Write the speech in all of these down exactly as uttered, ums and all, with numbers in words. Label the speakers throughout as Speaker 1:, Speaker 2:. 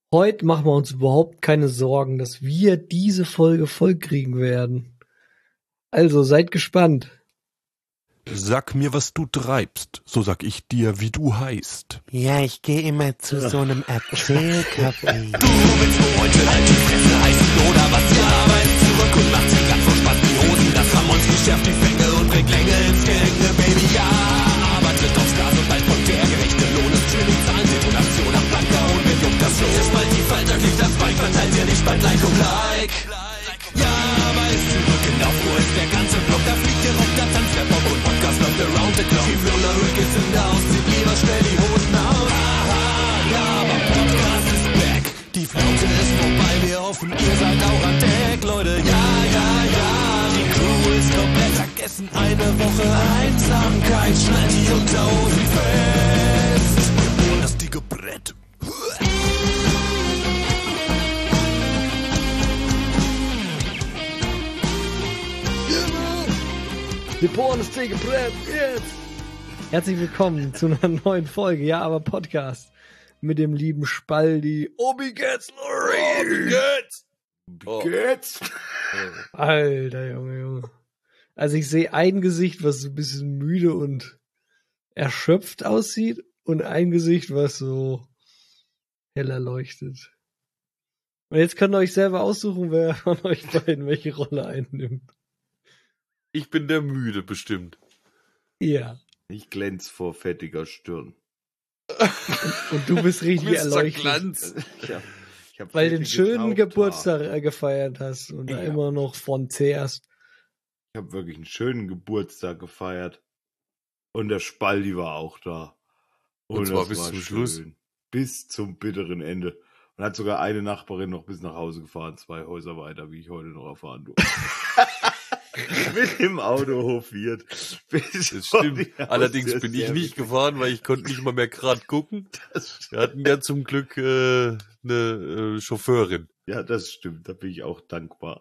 Speaker 1: Heute machen wir uns überhaupt keine Sorgen, dass wir diese Folge vollkriegen werden. Also seid gespannt.
Speaker 2: Sag mir, was du treibst, so sag ich dir, wie du heißt.
Speaker 3: Ja, ich gehe immer zu so einem Erzählcafé.
Speaker 4: Du willst nur heute halt die Fresse heißen oder was? Ja, aber ist zurück und macht sich grad vor Spaß die Hosen. Das Ramonski schärft die Fänge und bringt Länge ins Gehänge, Baby, ja. Aber tritt aufs Gas und bald folgt der gerechte Lohn. Und Training, Zahlen, Detonation am Blanker und mir juckt das Floh. Der Spalt die Falter, kriegt das Bike, verteilt ihr nicht bald Like und Like. Ja, aber ist zurück in der Ruhe, ist der ganze Block, da fliegt der Rock, da tanzt der Bob und Podcast läuft around the clock. Chief Roller Rick ist in der Haus, zieht lieber schnell die Hosen aus. Aha, ja, aber Podcast ist back. Die Flaute ist vorbei, wir hoffen, ihr seid auch an Deck, Leute. Ja, ja, ja, die Crew ist komplett vergessen. Eine Woche Einsamkeit, schnallt die Unterhosen fest. Und das dicke Brett.
Speaker 1: Wir bohren das dicke Brett jetzt. Herzlich willkommen zu einer neuen Folge, ja, aber Podcast mit dem lieben Spaldi. Obi geht's, Lori.
Speaker 2: Wie geht's?
Speaker 4: Oh.
Speaker 2: Geht's?
Speaker 1: Alter Junge, Junge. Also ich sehe ein Gesicht, was so ein bisschen müde und erschöpft aussieht und ein Gesicht, was so heller leuchtet. Und jetzt könnt ihr euch selber aussuchen, wer von euch beiden welche Rolle einnimmt.
Speaker 2: Ich bin der Müde, bestimmt.
Speaker 1: Ja.
Speaker 5: Ich glänz vor fettiger Stirn.
Speaker 1: Und du bist richtig
Speaker 2: Mister
Speaker 1: erleuchtet.
Speaker 2: Glanz.
Speaker 5: Ich hab, ich hab
Speaker 1: Weil du den
Speaker 5: fettiges
Speaker 1: schönen
Speaker 5: Haupthaar.
Speaker 1: Geburtstag äh, gefeiert hast und da
Speaker 5: Ja.
Speaker 1: immer noch von zehrst.
Speaker 5: Ich habe wirklich einen schönen Geburtstag gefeiert. Und der Spaldi war auch da.
Speaker 2: Und zwar
Speaker 5: das
Speaker 2: bis
Speaker 5: war
Speaker 2: zum
Speaker 5: schön.
Speaker 2: Schluss.
Speaker 5: Bis zum bitteren Ende. Und hat sogar eine Nachbarin noch bis nach Hause gefahren, zwei Häuser weiter, wie ich heute noch erfahren durfte. Mit dem Auto hofiert. Bis
Speaker 2: Das
Speaker 5: vor
Speaker 2: stimmt.
Speaker 5: die Haustür.
Speaker 2: Allerdings bin ich
Speaker 5: Sehr
Speaker 2: nicht
Speaker 5: witzig.
Speaker 2: gefahren, weil ich konnte nicht mal mehr gerade gucken.
Speaker 5: Das
Speaker 2: Wir hatten ja zum Glück äh, eine äh, Chauffeurin.
Speaker 5: Ja, das stimmt. Da bin ich auch dankbar.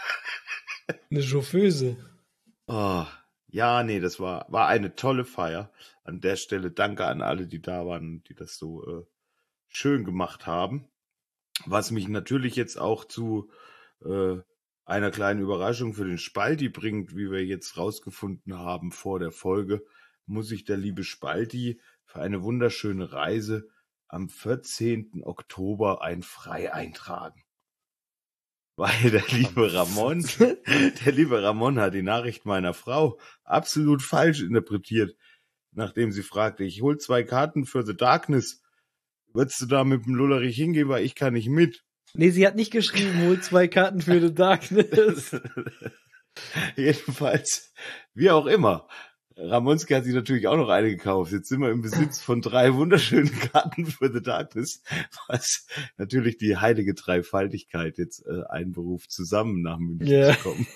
Speaker 1: Eine Chauffeuse.
Speaker 5: Oh, ja, nee, das war, war eine tolle Feier. An der Stelle danke an alle, die da waren, die das so äh, schön gemacht haben. Was mich natürlich jetzt auch zu äh, einer kleinen Überraschung für den Spalti bringt, wie wir jetzt rausgefunden haben vor der Folge, muss sich der liebe Spalti für eine wunderschöne Reise am vierzehnten Oktober ein Frei eintragen. Weil der liebe Ramon, der liebe Ramon hat die Nachricht meiner Frau absolut falsch interpretiert, nachdem sie fragte, ich hol zwei Karten für The Darkness. Würdest du da mit dem Lullerich hingehen, weil ich kann nicht mit?
Speaker 1: Nee, sie hat nicht geschrieben, hol zwei Karten für The Darkness.
Speaker 5: Jedenfalls, wie auch immer. Ramonski hat sich natürlich auch noch eine gekauft. Jetzt sind wir im Besitz von drei wunderschönen Karten für The Darkness, was natürlich die heilige Dreifaltigkeit jetzt äh, einberuft, zusammen nach München
Speaker 1: Ja.
Speaker 5: zu kommen.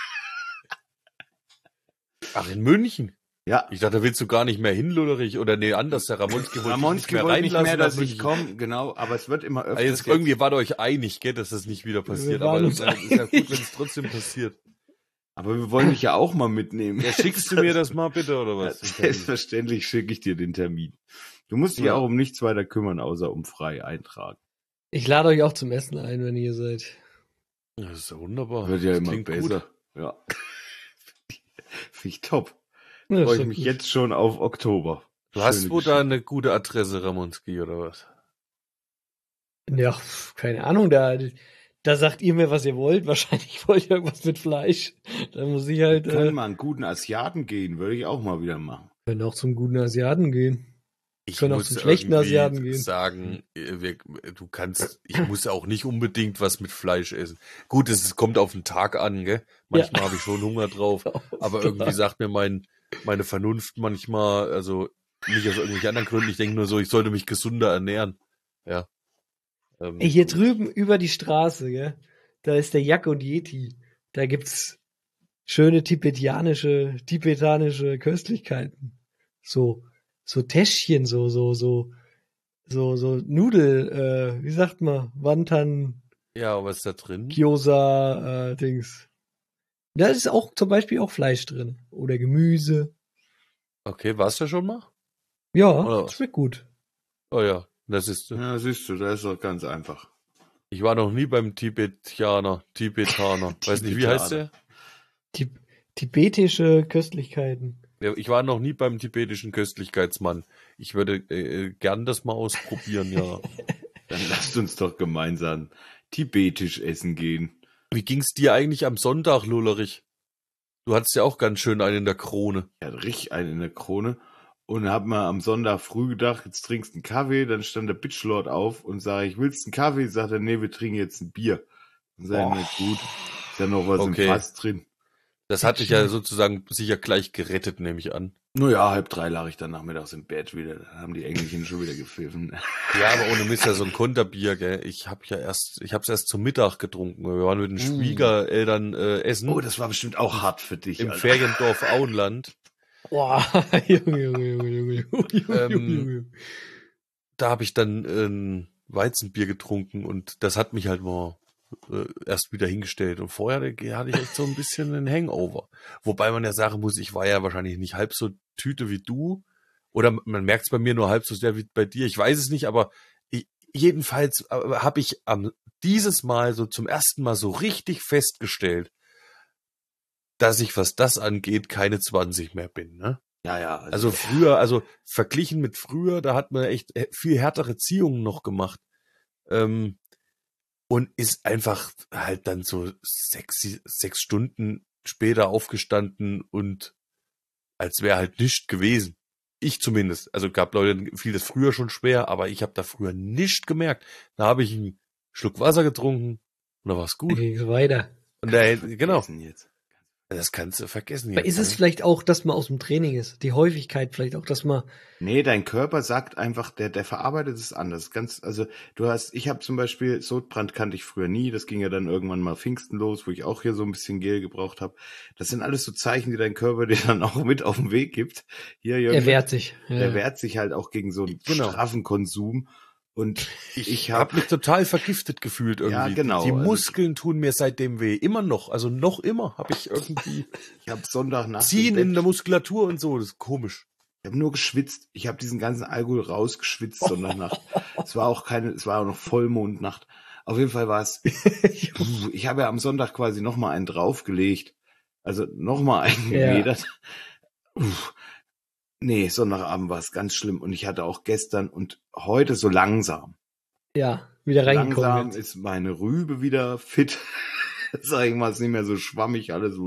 Speaker 2: Ach, in München?
Speaker 5: Ja,
Speaker 2: Ich dachte, da willst du gar nicht mehr hin, Lullerich. Oder nee, anders, der Ramonski wollte
Speaker 5: Ramonski
Speaker 2: dich
Speaker 5: wollte
Speaker 2: nicht
Speaker 5: nicht
Speaker 2: mehr
Speaker 5: mehr,
Speaker 2: reinlassen.
Speaker 5: dass ich komme, genau, aber es wird immer öfter.
Speaker 2: Also jetzt irgendwie wart ihr euch einig, gell, dass das nicht wieder passiert.
Speaker 1: waren
Speaker 2: Aber
Speaker 1: uns
Speaker 2: das ist ja gut, wenn es trotzdem passiert.
Speaker 5: Aber wir wollen dich ja auch mal mitnehmen.
Speaker 2: Ja, schickst du mir das mal bitte, oder
Speaker 5: Ja,
Speaker 2: was?
Speaker 5: selbstverständlich schicke ich dir den Termin. Du musst dich
Speaker 2: Ja.
Speaker 5: auch um nichts weiter kümmern, außer um frei eintragen.
Speaker 1: Ich lade euch auch zum Essen ein, wenn ihr seid.
Speaker 2: Das ist ja wunderbar.
Speaker 5: Wird ja
Speaker 2: Das
Speaker 5: immer
Speaker 2: klingt
Speaker 5: besser.
Speaker 2: gut.
Speaker 5: Ja. Finde ich top.
Speaker 1: Ja,
Speaker 5: Freue
Speaker 1: ist
Speaker 5: ich
Speaker 1: doch
Speaker 5: mich
Speaker 1: gut.
Speaker 5: jetzt schon auf Oktober.
Speaker 2: Du hast
Speaker 5: Schöne
Speaker 2: wohl da
Speaker 5: Geschichte.
Speaker 2: eine gute Adresse, Ramonski, oder was?
Speaker 1: Ja, pf, keine Ahnung, da, da sagt ihr mir, was ihr wollt. Wahrscheinlich wollt ihr irgendwas mit Fleisch. Da muss ich halt,
Speaker 5: Wir können
Speaker 1: äh,
Speaker 5: mal einen guten Asiaten gehen, würde ich auch mal wieder machen.
Speaker 1: können auch zum guten Asiaten gehen.
Speaker 2: Ich
Speaker 1: Können auch
Speaker 2: muss
Speaker 1: zum schlechten
Speaker 2: irgendwie
Speaker 1: Asiaten gehen.
Speaker 2: sagen, äh, wir, du kannst, ich muss auch nicht unbedingt was mit Fleisch essen. Gut, es, es kommt auf den Tag an, gell? Manchmal habe ich schon Hunger drauf, aber irgendwie sagt mir mein, meine Vernunft manchmal, also nicht aus irgendwelchen anderen Gründen, ich denke nur so, ich sollte mich gesunder ernähren. Ja. Ähm,
Speaker 1: Ey, hier drüben über die Straße, gell? Da ist der Yak und Yeti. Da gibt's schöne tibetianische, tibetanische Köstlichkeiten. So, so Täschchen, so, so, so, so, so Nudel, äh, wie sagt man? Wonton,
Speaker 2: Ja, was ist da drin?
Speaker 1: Gyoza, äh, Dings. Da ist auch zum Beispiel auch Fleisch drin. Oder Gemüse.
Speaker 2: Okay, warst du schon mal?
Speaker 1: Ja,
Speaker 2: Oder was?
Speaker 1: schmeckt gut.
Speaker 2: Oh ja. Das ist,
Speaker 5: Ja, siehst du, das ist doch ganz einfach.
Speaker 2: ich war noch nie beim Tibetaner, Tibetaner. Weiß nicht, wie heißt der?
Speaker 1: Die tibetische Köstlichkeiten.
Speaker 2: Ja, ich war noch nie beim tibetischen Köstlichkeitsmann. Ich würde äh, gern das mal ausprobieren, ja.
Speaker 5: Dann lasst uns doch gemeinsam tibetisch essen gehen.
Speaker 2: Wie ging's dir eigentlich am Sonntag, Lullerich? Du hattest ja auch ganz schön einen in der Krone.
Speaker 5: Ich hatte richtig einen in der Krone und hab mal am Sonntag früh gedacht, jetzt trinkst du einen Kaffee. Dann stand der Bitchlord auf und sage ich, willst du einen Kaffee? Sagt er, nee, wir trinken jetzt ein Bier. Dann sag ich, na gut, ist ja noch was
Speaker 2: Okay.
Speaker 5: im Fass drin.
Speaker 2: Das hat dich ja sozusagen sicher gleich gerettet, nehme ich an.
Speaker 5: Naja, halb drei lag ich dann nachmittags im Bett wieder. Da haben die Engelchen schon wieder gepfiffen.
Speaker 2: Ja, aber ohne Mist, ja so ein Konterbier, gell. Ich hab ja erst, ich hab's erst zum Mittag getrunken. Wir waren mit den Schwiegereltern äh, essen.
Speaker 5: Oh, das war bestimmt auch hart für dich.
Speaker 2: Im
Speaker 5: Alter.
Speaker 2: Feriendorf Auenland.
Speaker 1: Boah, Junge, Junge, Junge, Junge, Junge, Junge,
Speaker 2: Ähm,
Speaker 1: Junge, Junge.
Speaker 2: Da habe ich dann ein Weizenbier getrunken und das hat mich halt mal äh, erst wieder hingestellt. Und vorher hatte ich echt so ein bisschen einen Hangover. Wobei man ja sagen muss, ich war ja wahrscheinlich nicht halb so Tüte wie du. Oder man merkt es bei mir nur halb so sehr wie bei dir. Ich weiß es nicht, aber ich, jedenfalls habe ich am, dieses Mal so zum ersten Mal so richtig festgestellt, dass ich, was das angeht, keine zwanzig mehr bin, ne?
Speaker 5: Ja, ja.
Speaker 2: Also früher, also verglichen mit früher, da hat man echt viel härtere Ziehungen noch gemacht. Ähm, und ist einfach halt dann so sechs, sechs Stunden später aufgestanden und als wäre halt nichts gewesen. Ich zumindest. Also gab Leute, fiel das früher schon schwer, aber ich habe da früher nichts gemerkt. Da habe ich einen Schluck Wasser getrunken und da war es
Speaker 1: Dann
Speaker 2: gut.
Speaker 1: ging es weiter.
Speaker 2: Und da, genau,
Speaker 5: Jetzt.
Speaker 2: das kannst du vergessen.
Speaker 1: Aber ist es
Speaker 2: ne?
Speaker 1: vielleicht auch, dass man aus dem Training ist? Die Häufigkeit vielleicht auch, dass man...
Speaker 5: Nee, dein Körper sagt einfach, der, der verarbeitet es anders. Ganz, also du hast, ich habe zum Beispiel, Sodbrand kannte ich früher nie, das ging ja dann irgendwann mal Pfingsten los, wo ich auch hier so ein bisschen Gel gebraucht habe. Das sind alles so Zeichen, die dein Körper dir dann auch mit auf den Weg gibt. Hier, Jürgen,
Speaker 1: Er wehrt sich. Ja.
Speaker 5: der wehrt sich halt auch gegen so einen
Speaker 2: Genau.
Speaker 5: straffen Konsum. Und
Speaker 2: Ich,
Speaker 5: ich
Speaker 2: habe
Speaker 5: habe
Speaker 2: mich total vergiftet gefühlt irgendwie.
Speaker 5: Ja, genau.
Speaker 2: Die
Speaker 5: Also-
Speaker 2: Muskeln tun mir seitdem weh. Immer noch. Also noch immer habe ich irgendwie
Speaker 5: ich hab Sonntagnacht im
Speaker 2: Ziehen in
Speaker 5: Bett-
Speaker 2: der Muskulatur und so. Das ist komisch.
Speaker 5: Ich habe nur geschwitzt. Ich habe diesen ganzen Alkohol rausgeschwitzt Sonntagnacht. Es war auch keine, es war auch noch Vollmondnacht. Auf jeden Fall war es. Puh, ich habe ja am Sonntag quasi noch mal einen draufgelegt. Also noch mal einen
Speaker 1: Ja.
Speaker 5: gemedert. Uff. Nee, Sonntagabend war es ganz schlimm. Und ich hatte auch gestern und heute so langsam.
Speaker 1: Ja, wieder reingekommen.
Speaker 5: Langsam
Speaker 1: jetzt.
Speaker 5: ist meine Rübe wieder fit. Sag ich mal, ist nicht mehr so schwammig, alles.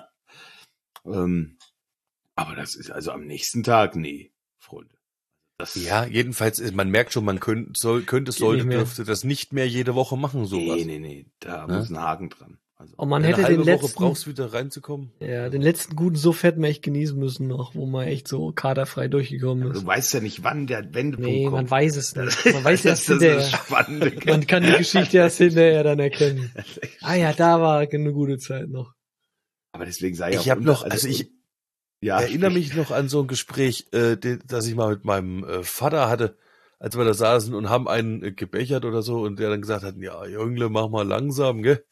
Speaker 5: Ähm, aber das ist also am nächsten Tag, nee, Freunde. Das
Speaker 2: Ja, jedenfalls, ist- man merkt schon, man könnte, soll, könnte,
Speaker 1: Geht
Speaker 2: sollte,
Speaker 1: nicht mehr.
Speaker 2: dürfte das nicht mehr jede Woche machen, sowas.
Speaker 5: Nee, nee, nee, da
Speaker 2: Ne?
Speaker 5: muss ein Haken dran. Also,
Speaker 1: Oh, man
Speaker 2: Eine
Speaker 1: hätte den
Speaker 2: halbe Woche
Speaker 1: letzten,
Speaker 2: brauchst du wieder reinzukommen.
Speaker 1: ja, den letzten guten Suff hätten wir echt genießen müssen noch, wo man echt so kaderfrei durchgekommen
Speaker 5: du
Speaker 1: ist.
Speaker 5: weißt ja nicht, wann der Wendepunkt
Speaker 1: Nee, man
Speaker 5: kommt.
Speaker 1: weiß es nicht. Man weiß
Speaker 5: das,
Speaker 1: erst
Speaker 5: das ist
Speaker 1: hinterher.
Speaker 5: das Spannende.
Speaker 1: Man kann die Geschichte erst hinterher dann erkennen. Ah ja, da war eine gute Zeit noch.
Speaker 5: Aber deswegen sei ja
Speaker 2: Ich
Speaker 5: auch
Speaker 2: habe
Speaker 5: unter-
Speaker 2: noch, also ich
Speaker 5: ja,
Speaker 2: erinnere
Speaker 5: sprich.
Speaker 2: mich noch an so ein Gespräch, äh, den, das ich mal mit meinem äh, Vater hatte, als wir da saßen und haben einen äh, gebechert oder so und der dann gesagt hat, ja, Jüngle, mach mal langsam, gell?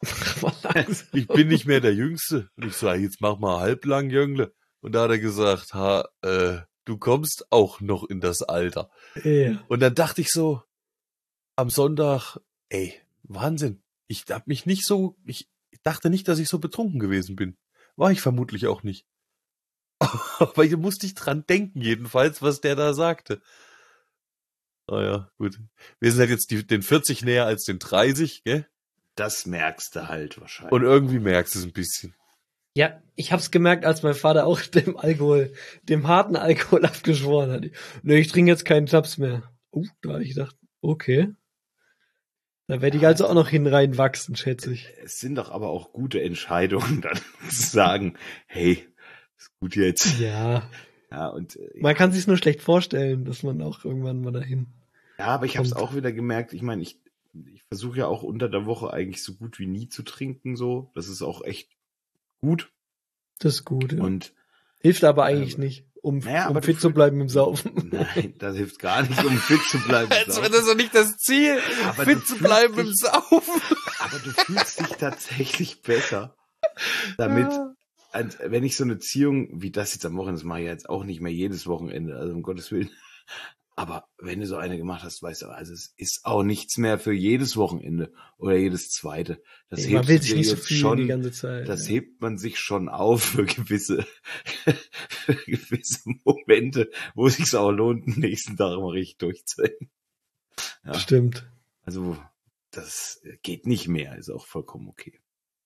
Speaker 2: Ich bin nicht mehr der Jüngste. Und ich so, jetzt mach mal halblang, Jüngle. Und da hat er gesagt, ha, äh, du kommst auch noch in das Alter.
Speaker 1: Ja.
Speaker 2: Und dann dachte ich so, am Sonntag, ey, Wahnsinn. Ich hab mich nicht so, ich dachte nicht, dass ich so betrunken gewesen bin. War ich vermutlich auch nicht. Aber hier musste ich dran denken, jedenfalls, was der da sagte. Naja, gut. Wir sind halt jetzt die, den vierzig näher als den dreißig, gell?
Speaker 5: Das merkst du halt wahrscheinlich.
Speaker 2: Und irgendwie merkst du es ein bisschen.
Speaker 1: Ja, ich hab's gemerkt, als mein Vater auch dem Alkohol, dem harten Alkohol abgeschworen hat. Nee, ich trinke jetzt keinen Schnaps mehr. Uh, da habe ich gedacht, okay. Da werde ich also auch noch hin reinwachsen, schätze ich.
Speaker 5: Es sind doch aber auch gute Entscheidungen, dann zu sagen, hey, ist gut jetzt.
Speaker 1: Ja,
Speaker 5: Ja, und äh,
Speaker 1: man kann sich's nur schlecht vorstellen, dass man auch irgendwann mal dahin.
Speaker 5: ja, aber ich habe es
Speaker 1: kommt.
Speaker 5: auch wieder gemerkt. Ich meine, ich, ich versuche ja auch unter der Woche eigentlich so gut wie nie zu trinken, so. Das ist auch echt gut.
Speaker 1: Das ist gut, ja.
Speaker 5: Und
Speaker 1: Hilft aber eigentlich
Speaker 5: Ähm,
Speaker 1: nicht, um,
Speaker 5: naja,
Speaker 1: um
Speaker 5: aber du
Speaker 1: fit zu
Speaker 5: fühl-
Speaker 1: bleiben im Saufen.
Speaker 5: nein, das hilft gar nicht, um fit zu bleiben.
Speaker 2: Das ist doch nicht das Ziel,
Speaker 5: Aber
Speaker 2: fit
Speaker 5: du
Speaker 2: zu
Speaker 5: fühlst
Speaker 2: bleiben im
Speaker 5: dich-
Speaker 2: Saufen.
Speaker 5: Aber du fühlst dich tatsächlich besser, damit, und wenn ich so eine Ziehung wie das jetzt am Wochenende, das mache ich ja jetzt auch nicht mehr jedes Wochenende, also um Gottes Willen. Aber wenn du so eine gemacht hast, weißt du, also es ist auch nichts mehr für jedes Wochenende oder jedes zweite. Das
Speaker 1: Nee, man
Speaker 5: hebst
Speaker 1: will
Speaker 5: du
Speaker 1: sich
Speaker 5: dir
Speaker 1: nicht so
Speaker 5: jetzt
Speaker 1: viel
Speaker 5: schon,
Speaker 1: die ganze Zeit.
Speaker 5: das
Speaker 1: ja.
Speaker 5: hebt man sich schon auf für gewisse, für gewisse Momente, wo es sich auch lohnt, den nächsten Tag mal richtig durchzuhängen. Ja,
Speaker 1: Stimmt.
Speaker 5: also das geht nicht mehr, ist auch vollkommen okay.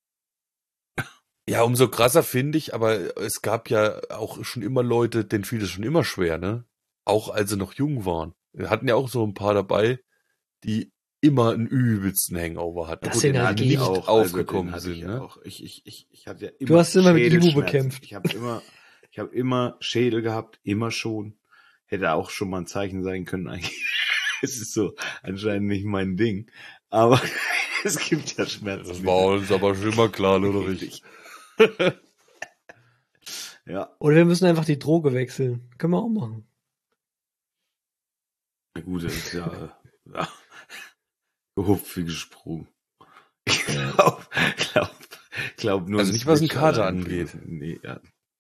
Speaker 2: Ja, umso krasser finde ich, aber es gab ja auch schon immer Leute, denen fiel es schon immer schwer, ne? Auch als sie noch jung waren. Wir hatten ja auch so ein paar dabei, die immer einen übelsten Hangover hatten.
Speaker 1: Das
Speaker 5: Gut,
Speaker 1: sind
Speaker 5: den
Speaker 1: halt
Speaker 5: hatte
Speaker 1: die
Speaker 5: ich
Speaker 1: nicht
Speaker 5: auch,
Speaker 2: aufgekommen
Speaker 5: also den hatte
Speaker 2: sind,
Speaker 5: ich ja
Speaker 2: ne?
Speaker 5: auch. Ich, ich, ich, ich hatte ja immer
Speaker 1: Du hast immer mit Ibu
Speaker 5: Schädelschmerzen.
Speaker 1: bekämpft.
Speaker 5: Ich habe immer, ich habe immer Schädel gehabt, immer schon. Hätte auch schon mal ein Zeichen sein können eigentlich. Es ist so anscheinend nicht mein Ding. Aber es gibt ja Schmerzen.
Speaker 2: Das war uns aber schon immer klar, oder nicht?
Speaker 5: Ja,
Speaker 1: Oder wir müssen einfach die Droge wechseln. Können wir auch machen.
Speaker 5: na gut, das ist ja, äh, ja gehupft wie gesprungen. Ich glaub, glaub, glaub nur
Speaker 2: Also
Speaker 5: ein
Speaker 2: nicht, was ein
Speaker 5: Switch
Speaker 2: Kater
Speaker 5: allein
Speaker 2: angeht.
Speaker 5: gewesen. Nee, ja.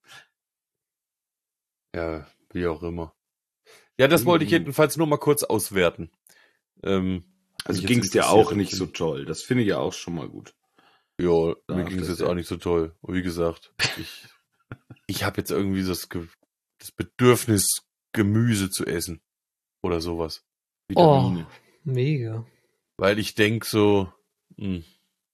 Speaker 2: Ja, wie auch immer. Ja, das wollte ich jedenfalls nur mal kurz auswerten. Ähm,
Speaker 5: Also
Speaker 2: mich
Speaker 5: ging
Speaker 2: jetzt
Speaker 5: es dir
Speaker 2: interessiert,
Speaker 5: auch nicht
Speaker 2: ob-
Speaker 5: so toll. Das finde ich ja auch schon mal gut.
Speaker 2: Ja, mir
Speaker 5: Darf
Speaker 2: ging es
Speaker 5: das
Speaker 2: jetzt
Speaker 5: ja.
Speaker 2: auch nicht so toll. Und wie gesagt, ich, ich habe jetzt irgendwie das, Ge- das Bedürfnis, Gemüse zu essen. Oder sowas.
Speaker 5: Vitamine.
Speaker 1: Oh, mega.
Speaker 2: Weil ich denk so, hm,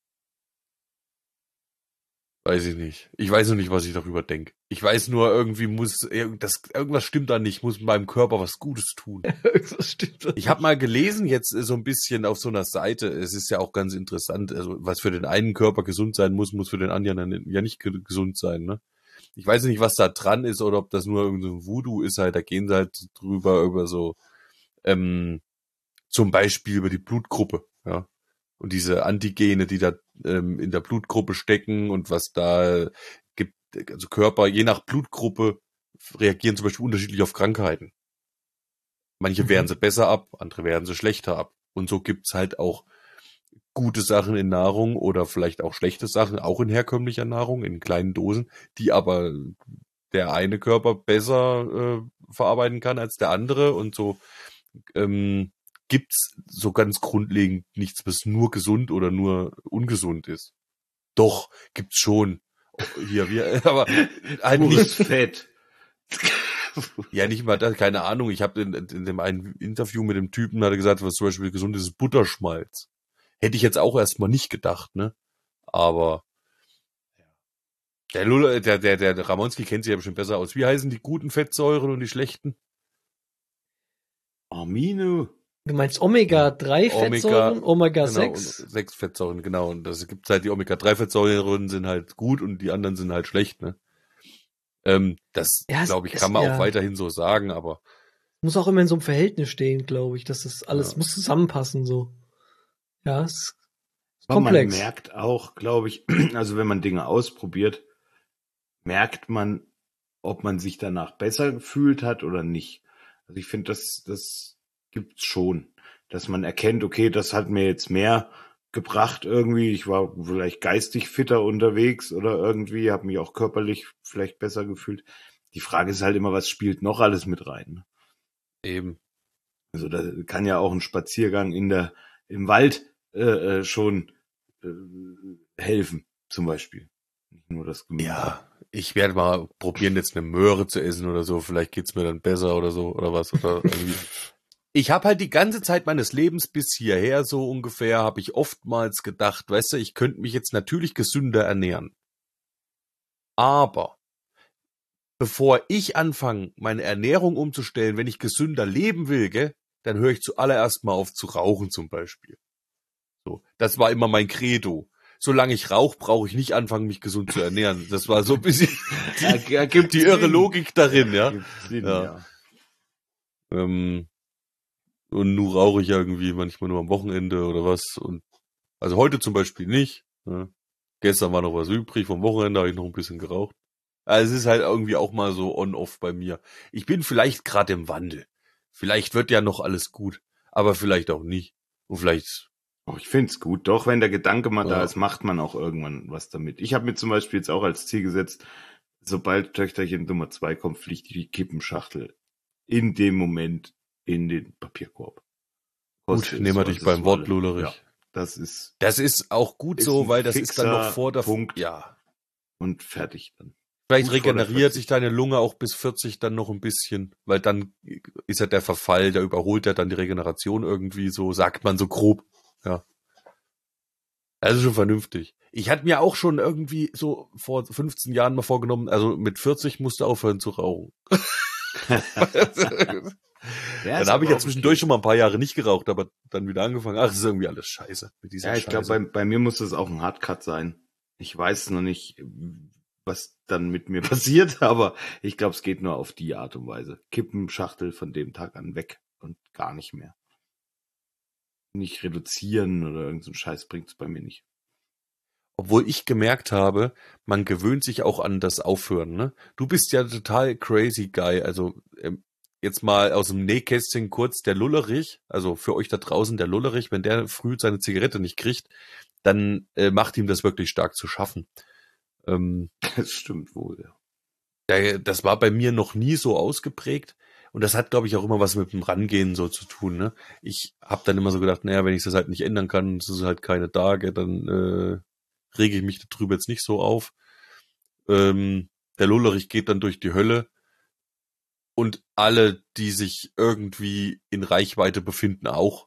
Speaker 2: weiß ich nicht. Ich weiß noch nicht, was ich darüber denk. Ich weiß nur, irgendwie muss, irg- das, irgendwas stimmt da nicht, muss meinem Körper was Gutes tun.
Speaker 1: Irgendwas stimmt da
Speaker 2: Ich habe mal gelesen jetzt äh, so ein bisschen auf so einer Seite, es ist ja auch ganz interessant, also was für den einen Körper gesund sein muss, muss für den anderen dann ja nicht ge- gesund sein, ne? Ich weiß nicht, was da dran ist oder ob das nur irgendein so Voodoo ist halt, da gehen sie halt drüber über so, ähm, zum Beispiel über die Blutgruppe, ja. Und diese Antigene, die da ähm, in der Blutgruppe stecken und was da gibt, also Körper, je nach Blutgruppe reagieren zum Beispiel unterschiedlich auf Krankheiten. Manche
Speaker 1: Mhm.
Speaker 2: wehren sie besser ab, andere wehren sie schlechter ab. Und so gibt's halt auch gute Sachen in Nahrung oder vielleicht auch schlechte Sachen, auch in herkömmlicher Nahrung, in kleinen Dosen, die aber der eine Körper besser äh, verarbeiten kann als der andere. Und so ähm, gibt's so ganz grundlegend nichts, was nur gesund oder nur ungesund ist. Doch, gibt's schon. Hier, wir, aber halt
Speaker 5: Pures
Speaker 2: nicht,
Speaker 5: Fett.
Speaker 2: ja, nicht mal das, keine Ahnung. Ich habe in, in dem einen Interview mit dem Typen, hat er gesagt, was zum Beispiel gesund ist, ist Butterschmalz. Hätte ich jetzt auch erstmal nicht gedacht, ne? Aber der Lulla, der, der, der Ramonski kennt sich ja bestimmt besser aus. Wie heißen die guten Fettsäuren und die schlechten?
Speaker 5: Amino.
Speaker 1: Du meinst Omega drei Fettsäuren, Omega
Speaker 2: genau,
Speaker 1: sechs?
Speaker 2: und sechs Fettsäuren, genau. Und das gibt halt, die Omega drei Fettsäuren sind halt gut und die anderen sind halt schlecht, ne? Ähm, das,
Speaker 1: Ja, es-
Speaker 2: glaube ich,
Speaker 1: es-
Speaker 2: kann man
Speaker 1: ja.
Speaker 2: auch weiterhin so sagen, aber
Speaker 1: Muss auch immer in so einem Verhältnis stehen, glaube ich, dass das alles
Speaker 2: Ja.
Speaker 1: muss zusammenpassen, so. Ja, es ist
Speaker 5: Aber man
Speaker 1: komplex.
Speaker 5: merkt auch, glaube ich, also wenn man Dinge ausprobiert, merkt man, ob man sich danach besser gefühlt hat oder nicht. Also ich finde, das, das gibt's schon, dass man erkennt, okay, das hat mir jetzt mehr gebracht irgendwie. Ich war vielleicht geistig fitter unterwegs oder irgendwie, habe mich auch körperlich vielleicht besser gefühlt. Die Frage ist halt immer, was spielt noch alles mit rein? Ne?
Speaker 2: eben.
Speaker 5: Also da kann ja auch ein Spaziergang in der im Wald äh, äh, schon äh, helfen, zum Beispiel. Nicht nur das Gemüse.
Speaker 2: Ja, ich werde mal probieren, jetzt eine Möhre zu essen oder so. Vielleicht geht's mir dann besser oder so oder was. Oder irgendwie. Ich habe halt die ganze Zeit meines Lebens bis hierher so ungefähr, habe ich oftmals gedacht, weißt du, ich könnte mich jetzt natürlich gesünder ernähren. Aber bevor ich anfange, meine Ernährung umzustellen, wenn ich gesünder leben will, gell, dann höre ich zuallererst mal auf zu rauchen zum Beispiel. So, das war immer mein Credo. Solange ich rauche, brauche ich nicht anfangen, mich gesund zu ernähren. Das war so ein bisschen
Speaker 5: Ja, ja, gibt
Speaker 2: die irre
Speaker 5: Sinn.
Speaker 2: Logik darin, ja.
Speaker 5: Gibt Sinn,
Speaker 2: Ja.
Speaker 5: ja.
Speaker 2: Ähm, und nun rauche ich irgendwie manchmal nur am Wochenende oder was. Und also heute zum Beispiel nicht. Ne? Gestern war noch was übrig, vom Wochenende habe ich noch ein bisschen geraucht. Also es ist halt irgendwie auch mal so on-off bei mir. Ich bin vielleicht gerade im Wandel. Vielleicht wird ja noch alles gut, aber vielleicht auch nicht. Und vielleicht,
Speaker 5: Oh, ich find's gut. Doch, wenn der Gedanke mal da
Speaker 2: Ja.
Speaker 5: ist, macht man auch irgendwann was damit. Ich habe mir zum Beispiel jetzt auch als Ziel gesetzt, sobald Töchterchen Nummer zwei kommt, fliegt die Kippenschachtel in dem Moment in den Papierkorb.
Speaker 2: Gut, nehmen wir dich beim Wort, Lullerich.
Speaker 5: Ja, das ist...
Speaker 2: Das ist auch gut
Speaker 5: ist
Speaker 2: so, weil das ist dann noch vor der...
Speaker 5: Punkt.
Speaker 2: Ja.
Speaker 5: Und fertig dann.
Speaker 2: Vielleicht
Speaker 5: Gut vor der
Speaker 2: regeneriert
Speaker 5: vierzig.
Speaker 2: sich deine Lunge auch bis vierzig dann noch ein bisschen, weil dann ist ja der Verfall, der überholt ja dann die Regeneration irgendwie so, sagt man so grob. Ja. Also schon vernünftig. Ich hatte mir auch schon irgendwie so vor fünfzehn Jahren mal vorgenommen, also mit vierzig musst du aufhören zu rauchen.
Speaker 5: Ja,
Speaker 2: Dann habe ich ja zwischendurch schon mal ein paar Jahre nicht geraucht, aber dann wieder angefangen. Ach, das ist irgendwie alles scheiße mit dieser
Speaker 5: Ja, ich glaube,
Speaker 2: Scheiße.
Speaker 5: bei, bei mir muss das auch ein Hardcut sein. Ich weiß noch nicht, was dann mit mir passiert, aber ich glaube, es geht nur auf die Art und Weise. Kippenschachtel von dem Tag an weg und gar nicht mehr. Nicht reduzieren oder irgend so ein Scheiß bringt es bei mir nicht.
Speaker 2: Obwohl ich gemerkt habe, man gewöhnt sich auch an das Aufhören. Ne? Du bist ja total crazy guy. Also ähm, jetzt mal aus dem Nähkästchen kurz, der Lullerich, also für euch da draußen, der Lullerich, wenn der früh seine Zigarette nicht kriegt, dann äh, macht ihm das wirklich stark zu schaffen. Ähm,
Speaker 5: Das stimmt wohl, ja.
Speaker 2: der, das war bei mir noch nie so ausgeprägt. Und das hat, glaube ich, auch immer was mit dem Rangehen so zu tun. Ne? Ich habe dann immer so gedacht, naja, wenn ich das halt nicht ändern kann, es ist halt keine Tage, dann äh, rege ich mich darüber jetzt nicht so auf. Ähm, der Lullerich geht dann durch die Hölle. Und alle, die sich irgendwie in Reichweite befinden, auch.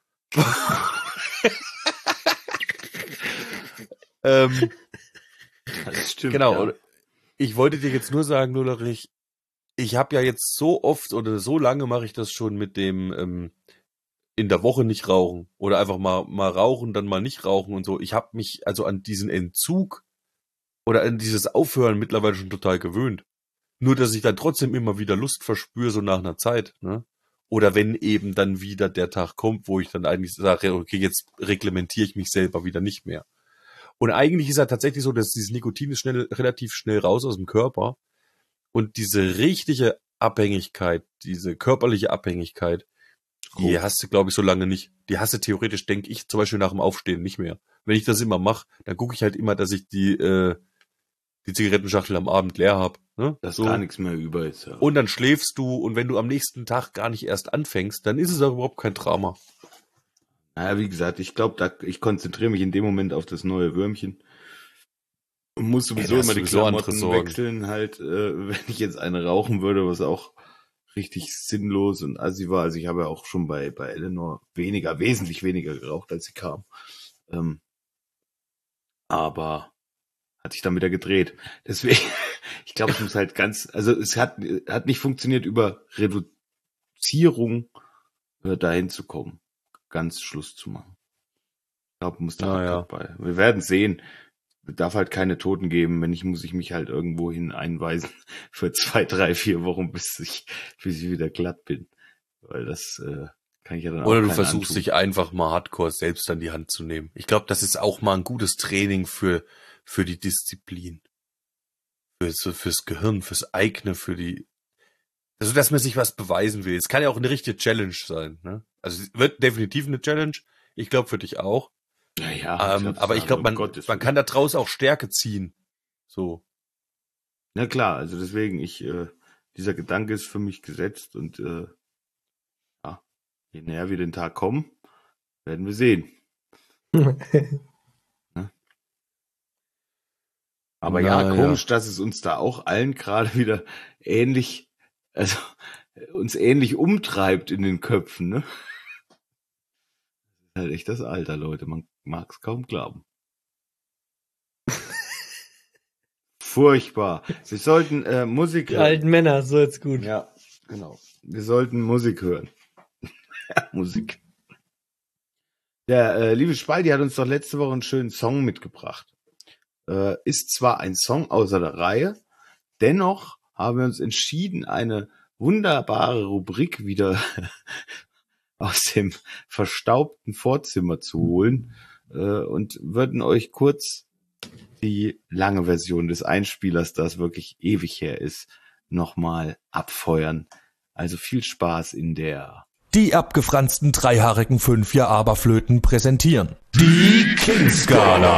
Speaker 2: ähm,
Speaker 5: Das stimmt.
Speaker 2: genau.
Speaker 5: Ja.
Speaker 2: Ich wollte dir jetzt nur sagen, Lullerich, ich habe ja jetzt so oft oder so lange mache ich das schon mit dem ähm, in der Woche nicht rauchen oder einfach mal mal rauchen, dann mal nicht rauchen und so. Ich habe mich also an diesen Entzug oder an dieses Aufhören mittlerweile schon total gewöhnt. Nur, dass ich dann trotzdem immer wieder Lust verspüre, so nach einer Zeit, ne? Oder wenn eben dann wieder der Tag kommt, wo ich dann eigentlich sage, okay, jetzt reglementiere ich mich selber wieder nicht mehr. Und eigentlich ist ja tatsächlich so, dass dieses Nikotin ist schnell, relativ schnell raus aus dem Körper. Und diese richtige Abhängigkeit, diese körperliche Abhängigkeit, die
Speaker 5: Oh.
Speaker 2: hast du, glaube ich, so lange nicht. Die hast du theoretisch, denke ich, zum Beispiel nach dem Aufstehen nicht mehr. Wenn ich das immer mache, dann gucke ich halt immer, dass ich die äh, die Zigarettenschachtel am Abend leer habe. Ne?
Speaker 5: Dass
Speaker 2: So.
Speaker 5: gar nichts mehr über ist. Ja.
Speaker 2: Und dann schläfst du und wenn du am nächsten Tag gar nicht erst anfängst, dann ist es auch überhaupt kein Drama.
Speaker 5: Naja, wie gesagt, ich glaube, da ich konzentriere mich in dem Moment auf das neue Würmchen. Und muss sowieso
Speaker 2: Ja, da
Speaker 5: immer
Speaker 2: hast
Speaker 5: die
Speaker 2: sowieso andere
Speaker 5: Klamotten
Speaker 2: Sorgen.
Speaker 5: wechseln, halt, äh, wenn ich jetzt eine rauchen würde, was auch richtig sinnlos und assi war. Also ich habe ja auch schon bei, bei Eleanor weniger, wesentlich weniger geraucht, als sie kam. Ähm, aber hat sich dann wieder gedreht. Deswegen, ich glaube, es muss halt ganz, also es hat, hat nicht funktioniert, über Reduzierung äh, dahin zu kommen. Ganz Schluss zu machen. Ich glaube, muss da
Speaker 2: Ah, ja.
Speaker 5: bei. Wir werden sehen. Es darf halt keine Toten geben. Wenn nicht, muss ich mich halt irgendwo hin einweisen für zwei, drei, vier Wochen, bis ich, bis ich wieder glatt bin. Weil das äh, kann ich ja dann auch
Speaker 2: Oder du
Speaker 5: keinen
Speaker 2: versuchst
Speaker 5: antun.
Speaker 2: dich einfach mal hardcore selbst an die Hand zu nehmen. Ich glaube, das ist auch mal ein gutes Training für für die Disziplin. Für, so, fürs Gehirn, fürs eigene, für die... Also, dass man sich was beweisen will. Es kann ja auch eine richtige Challenge sein. Ne? Also es wird definitiv eine Challenge. Ich glaube für dich auch.
Speaker 5: Ja, ja,
Speaker 2: Ähm, aber ich glaube, man, man kann da draus auch Stärke ziehen. So.
Speaker 5: Na klar, also deswegen, ich, äh, dieser Gedanke ist für mich gesetzt und äh, ja, je näher wir den Tag kommen, werden wir sehen. Aber ja,
Speaker 2: Na,
Speaker 5: komisch, dass es uns da auch allen gerade wieder ähnlich, also uns ähnlich umtreibt in den Köpfen, ne? Das ist halt echt das Alter, Leute, man mag es kaum glauben. Furchtbar. Wir sollten äh, Musik
Speaker 1: Die alten Männer, so jetzt gut.
Speaker 5: Ja, genau. Wir sollten Musik hören. Ja, Musik. Der äh, liebe Spaldi hat uns doch letzte Woche einen schönen Song mitgebracht. Äh, ist zwar ein Song außer der Reihe, dennoch haben wir uns entschieden, eine wunderbare Rubrik wieder aus dem verstaubten Vorzimmer zu holen äh, und würden euch kurz die lange Version des Einspielers, das wirklich ewig her ist, nochmal abfeuern. Also viel Spaß in der...
Speaker 6: Die abgefransten dreihaarigen Fünfjahr-Aberflöten präsentieren die King-Skala.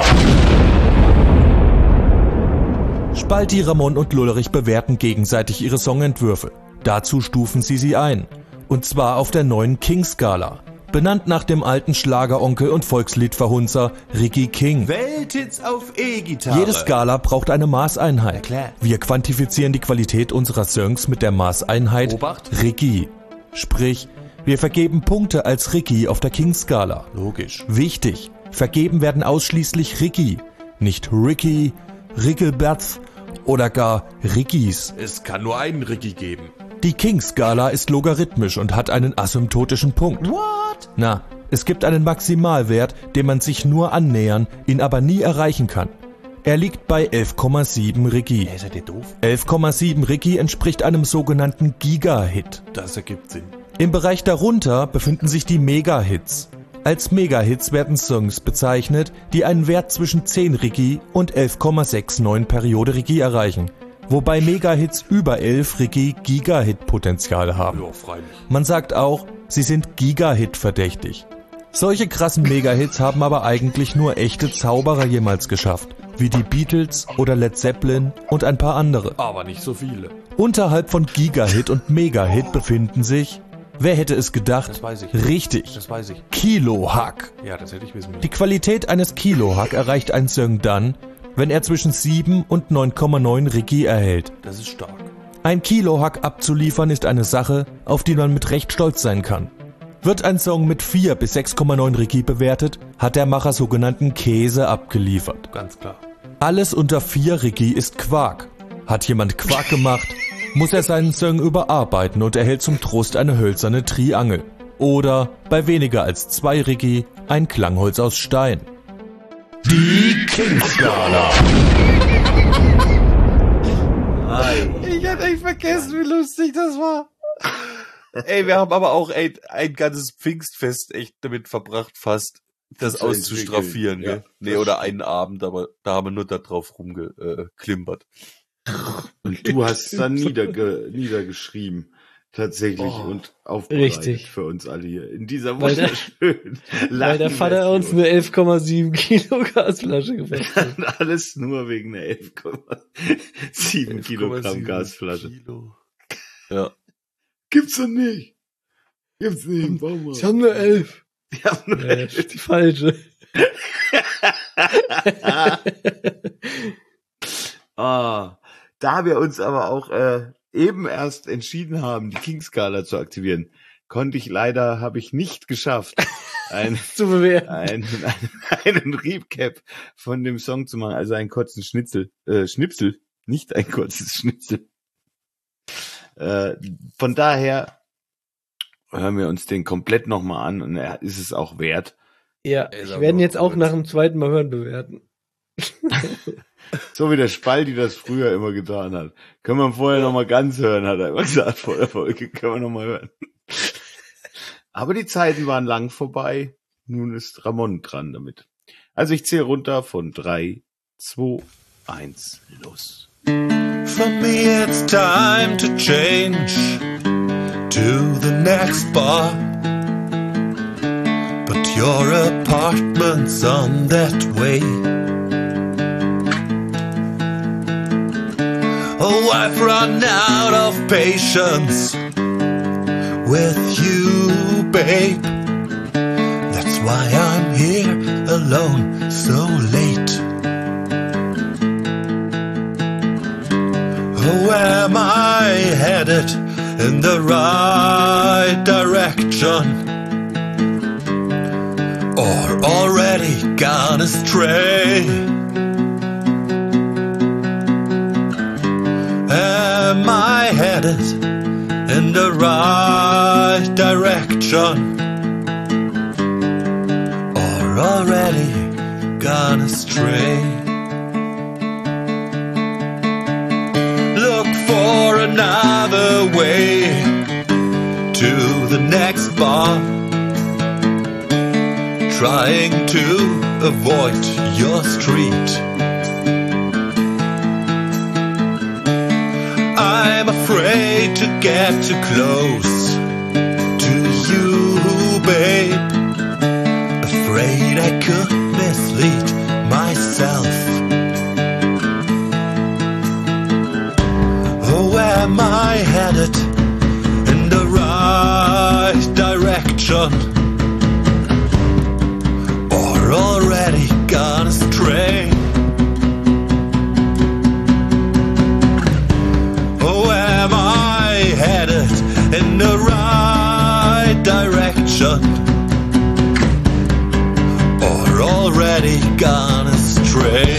Speaker 6: Spalti, Ramon und Lullerich bewerten gegenseitig ihre Songentwürfe. Dazu stufen sie sie ein. Und zwar auf der neuen King-Skala. Benannt nach dem alten Schlageronkel und Volksliedverhunzer Ricky King.
Speaker 5: Welthits auf E-Gitarre.
Speaker 6: Jede Skala braucht eine Maßeinheit.
Speaker 5: klar.
Speaker 6: Wir quantifizieren die Qualität unserer Songs mit der Maßeinheit
Speaker 2: Obacht.
Speaker 6: Ricky. Sprich, wir vergeben Punkte als Ricky auf der King-Skala.
Speaker 2: Logisch.
Speaker 6: Wichtig, vergeben werden ausschließlich Ricky, nicht Ricky, Rickelberth oder gar Rickys.
Speaker 2: Es kann nur einen Ricky geben.
Speaker 6: Die King-Skala ist logarithmisch und hat einen asymptotischen Punkt.
Speaker 5: What?
Speaker 6: Na, es gibt einen Maximalwert, dem man sich nur annähern, ihn aber nie erreichen kann. Er liegt bei elf Komma sieben Ricky.
Speaker 2: Seid ihr doof?
Speaker 6: elf Komma sieben Ricky entspricht einem sogenannten Giga-Hit.
Speaker 2: Das ergibt Sinn.
Speaker 6: Im Bereich darunter befinden sich die Mega-Hits. Als Mega-Hits werden Songs bezeichnet, die einen Wert zwischen zehn Ricky und elf Komma neunundsechzig Periode Ricky erreichen. Wobei Mega-Hits über elf Ricky Giga-Hit-Potenzial haben.
Speaker 2: Ja, freilich.
Speaker 6: Man sagt auch, sie sind Giga-Hit verdächtig. Solche krassen Mega-Hits haben aber eigentlich nur echte Zauberer jemals geschafft, wie die Beatles oder Led Zeppelin und ein paar andere.
Speaker 2: Aber nicht so viele.
Speaker 6: Unterhalb von Giga-Hit und Mega-Hit befinden sich, wer hätte es gedacht?
Speaker 2: Das weiß ich.
Speaker 6: Richtig,
Speaker 2: Das weiß ich.
Speaker 6: Kilo-Hack.
Speaker 2: Ja, das hätte ich wissen müssen.
Speaker 6: Die Qualität eines Kilo-Hack erreicht ein Song dann, wenn er zwischen sieben und neun Komma neun Ricky erhält.
Speaker 2: Das ist stark.
Speaker 6: Ein Kilo-Hack abzuliefern ist eine Sache, auf die man mit Recht stolz sein kann. Wird ein Song mit vier bis sechs Komma neun Ricky bewertet, hat der Macher sogenannten Käse abgeliefert.
Speaker 2: Ganz klar.
Speaker 6: Alles unter vier Ricky ist Quark. Hat jemand Quark gemacht, muss er seinen Song überarbeiten und erhält zum Trost eine hölzerne Triangel. Oder, bei weniger als zwei Ricky, ein Klangholz aus Stein.
Speaker 2: Die King-Skala.
Speaker 1: Ich hatte echt vergessen, wie lustig das war.
Speaker 2: Ey, wir haben aber auch ey, ein ganzes Pfingstfest echt damit verbracht, fast das
Speaker 5: Zu
Speaker 2: auszustraffieren.
Speaker 5: entwickeln,
Speaker 2: Gell?
Speaker 5: ja,
Speaker 2: Nee,
Speaker 5: das
Speaker 2: oder
Speaker 5: stimmt.
Speaker 2: einen Abend, aber da haben wir nur da drauf rumgeklimpert.
Speaker 5: Und du hast es dann niederge niedergeschrieben. Tatsächlich
Speaker 2: Oh,
Speaker 5: und aufbereitet
Speaker 1: richtig.
Speaker 5: für uns alle hier. In dieser
Speaker 1: Weil der-
Speaker 5: wunderschönen
Speaker 1: Weil der Vater uns eine elf Komma sieben Kilo Gasflasche gebracht hat.
Speaker 5: eine alles nur wegen einer elf Komma sieben Kilogramm Gasflasche.
Speaker 2: Kilo. Ja.
Speaker 5: Gibt's doch nicht. Gibt's nicht. Bau mal.
Speaker 1: Ich habe nur elf.
Speaker 5: Die haben nur
Speaker 1: Ja, das ist die falsche.
Speaker 5: Ah, da wir uns aber auch äh, eben erst entschieden haben, die King-Skala zu aktivieren, konnte ich leider, habe ich nicht geschafft, ein,
Speaker 1: Zu bewerten.
Speaker 5: einen, einen, einen Recap von dem Song zu machen, also einen kurzen Schnitzel, äh, Schnipsel, nicht ein kurzes Schnitzel. Äh, von daher hören wir uns den komplett nochmal an und er ist es auch wert.
Speaker 1: Ja,
Speaker 2: Ey,
Speaker 1: ich
Speaker 2: sag
Speaker 1: werde ihn
Speaker 2: mal
Speaker 1: jetzt auch
Speaker 2: kurz.
Speaker 1: nach dem zweiten Mal hören bewerten.
Speaker 5: So wie der Spaldi das früher immer getan hat. Können wir vorher noch mal ganz hören, hat er immer gesagt vor der Folge. Können wir noch mal hören. Aber die Zeiten waren lang vorbei. Nun ist Ramon dran damit. Also ich zähle runter von drei, zwei, eins, los.
Speaker 4: For me it's time to change to the next bar, but your apartment's on that way. Oh, I've run out of patience with you, babe. That's why I'm here alone so late. Oh, am I headed in the right direction, or already gone astray? Am I headed in the right direction, or already gone astray? Look for another way to the next bar, trying to avoid your street. I'm afraid to get too close to you, babe. Afraid I could mislead myself. Oh, am I headed in the right already gone astray.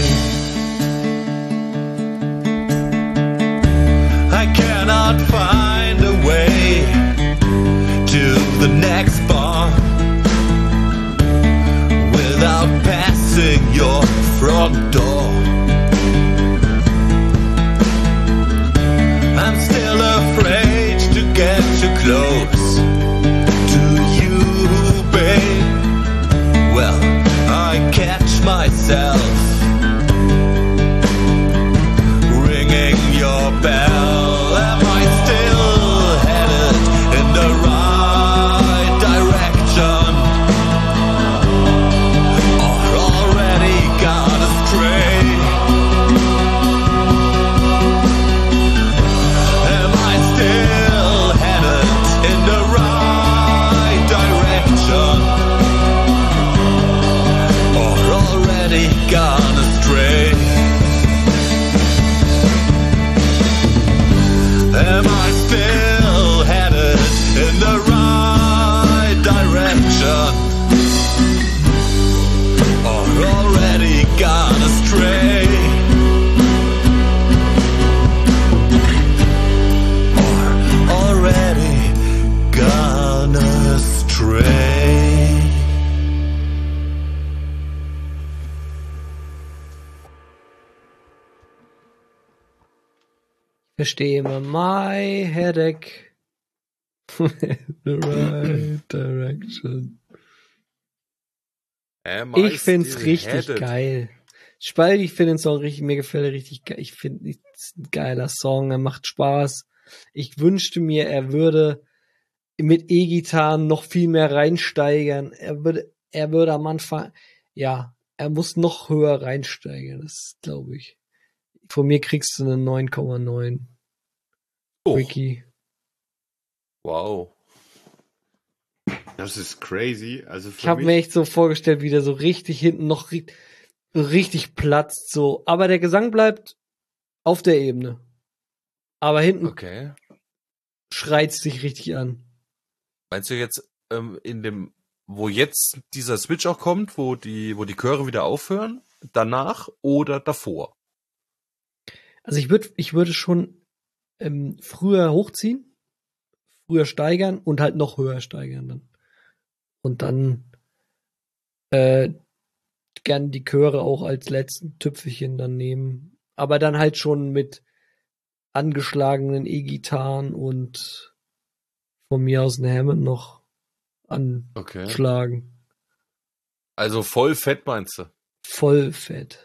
Speaker 4: I cannot find a way to the next bar without passing your front door. I'm still afraid to get too close to you, babe. Well, I catch myself ringing your bell. Am I still headed in the right direction, or already gone astray? Am I still headed in the right direction, or already gone astray? Am I still headed in the right direction, or already gone astray? Or already gone astray?
Speaker 1: Verstehe immer. My headache. The right direction.
Speaker 2: Am I
Speaker 1: Ich find's
Speaker 2: still
Speaker 1: richtig
Speaker 2: headed?
Speaker 1: geil. Spalt, ich finde den Song richtig, mir gefällt er richtig geil. Ich finde, es ist ein geiler Song, er macht Spaß. Ich wünschte mir, er würde mit E-Gitarren noch viel mehr reinsteigern. Er würde, er würde am Anfang, ja, er muss noch höher reinsteigern. Das glaube ich. Von mir kriegst du eine neun Komma neun.
Speaker 2: Oh,
Speaker 1: Ricky.
Speaker 2: wow.
Speaker 5: Das ist crazy. Also für
Speaker 1: Ich habe
Speaker 5: mich,
Speaker 1: mir echt so vorgestellt, wie der so richtig hinten noch ri- richtig platzt, so. Aber der Gesang bleibt auf der Ebene. Aber hinten
Speaker 2: Okay.
Speaker 1: schreit's dich richtig an.
Speaker 2: Meinst du jetzt ähm, in dem, wo jetzt dieser Switch auch kommt, wo die, wo die Chöre wieder aufhören, danach oder davor?
Speaker 1: Also ich würde, ich würde schon ähm, früher hochziehen, früher steigern und halt noch höher steigern dann. Und dann äh, gern die Chöre auch als letzten Tüpfelchen dann nehmen. Aber dann halt schon mit angeschlagenen E-Gitarren und von mir aus ein Hammond noch
Speaker 2: Okay.
Speaker 1: anschlagen.
Speaker 2: Also voll fett meinst du?
Speaker 1: Voll fett.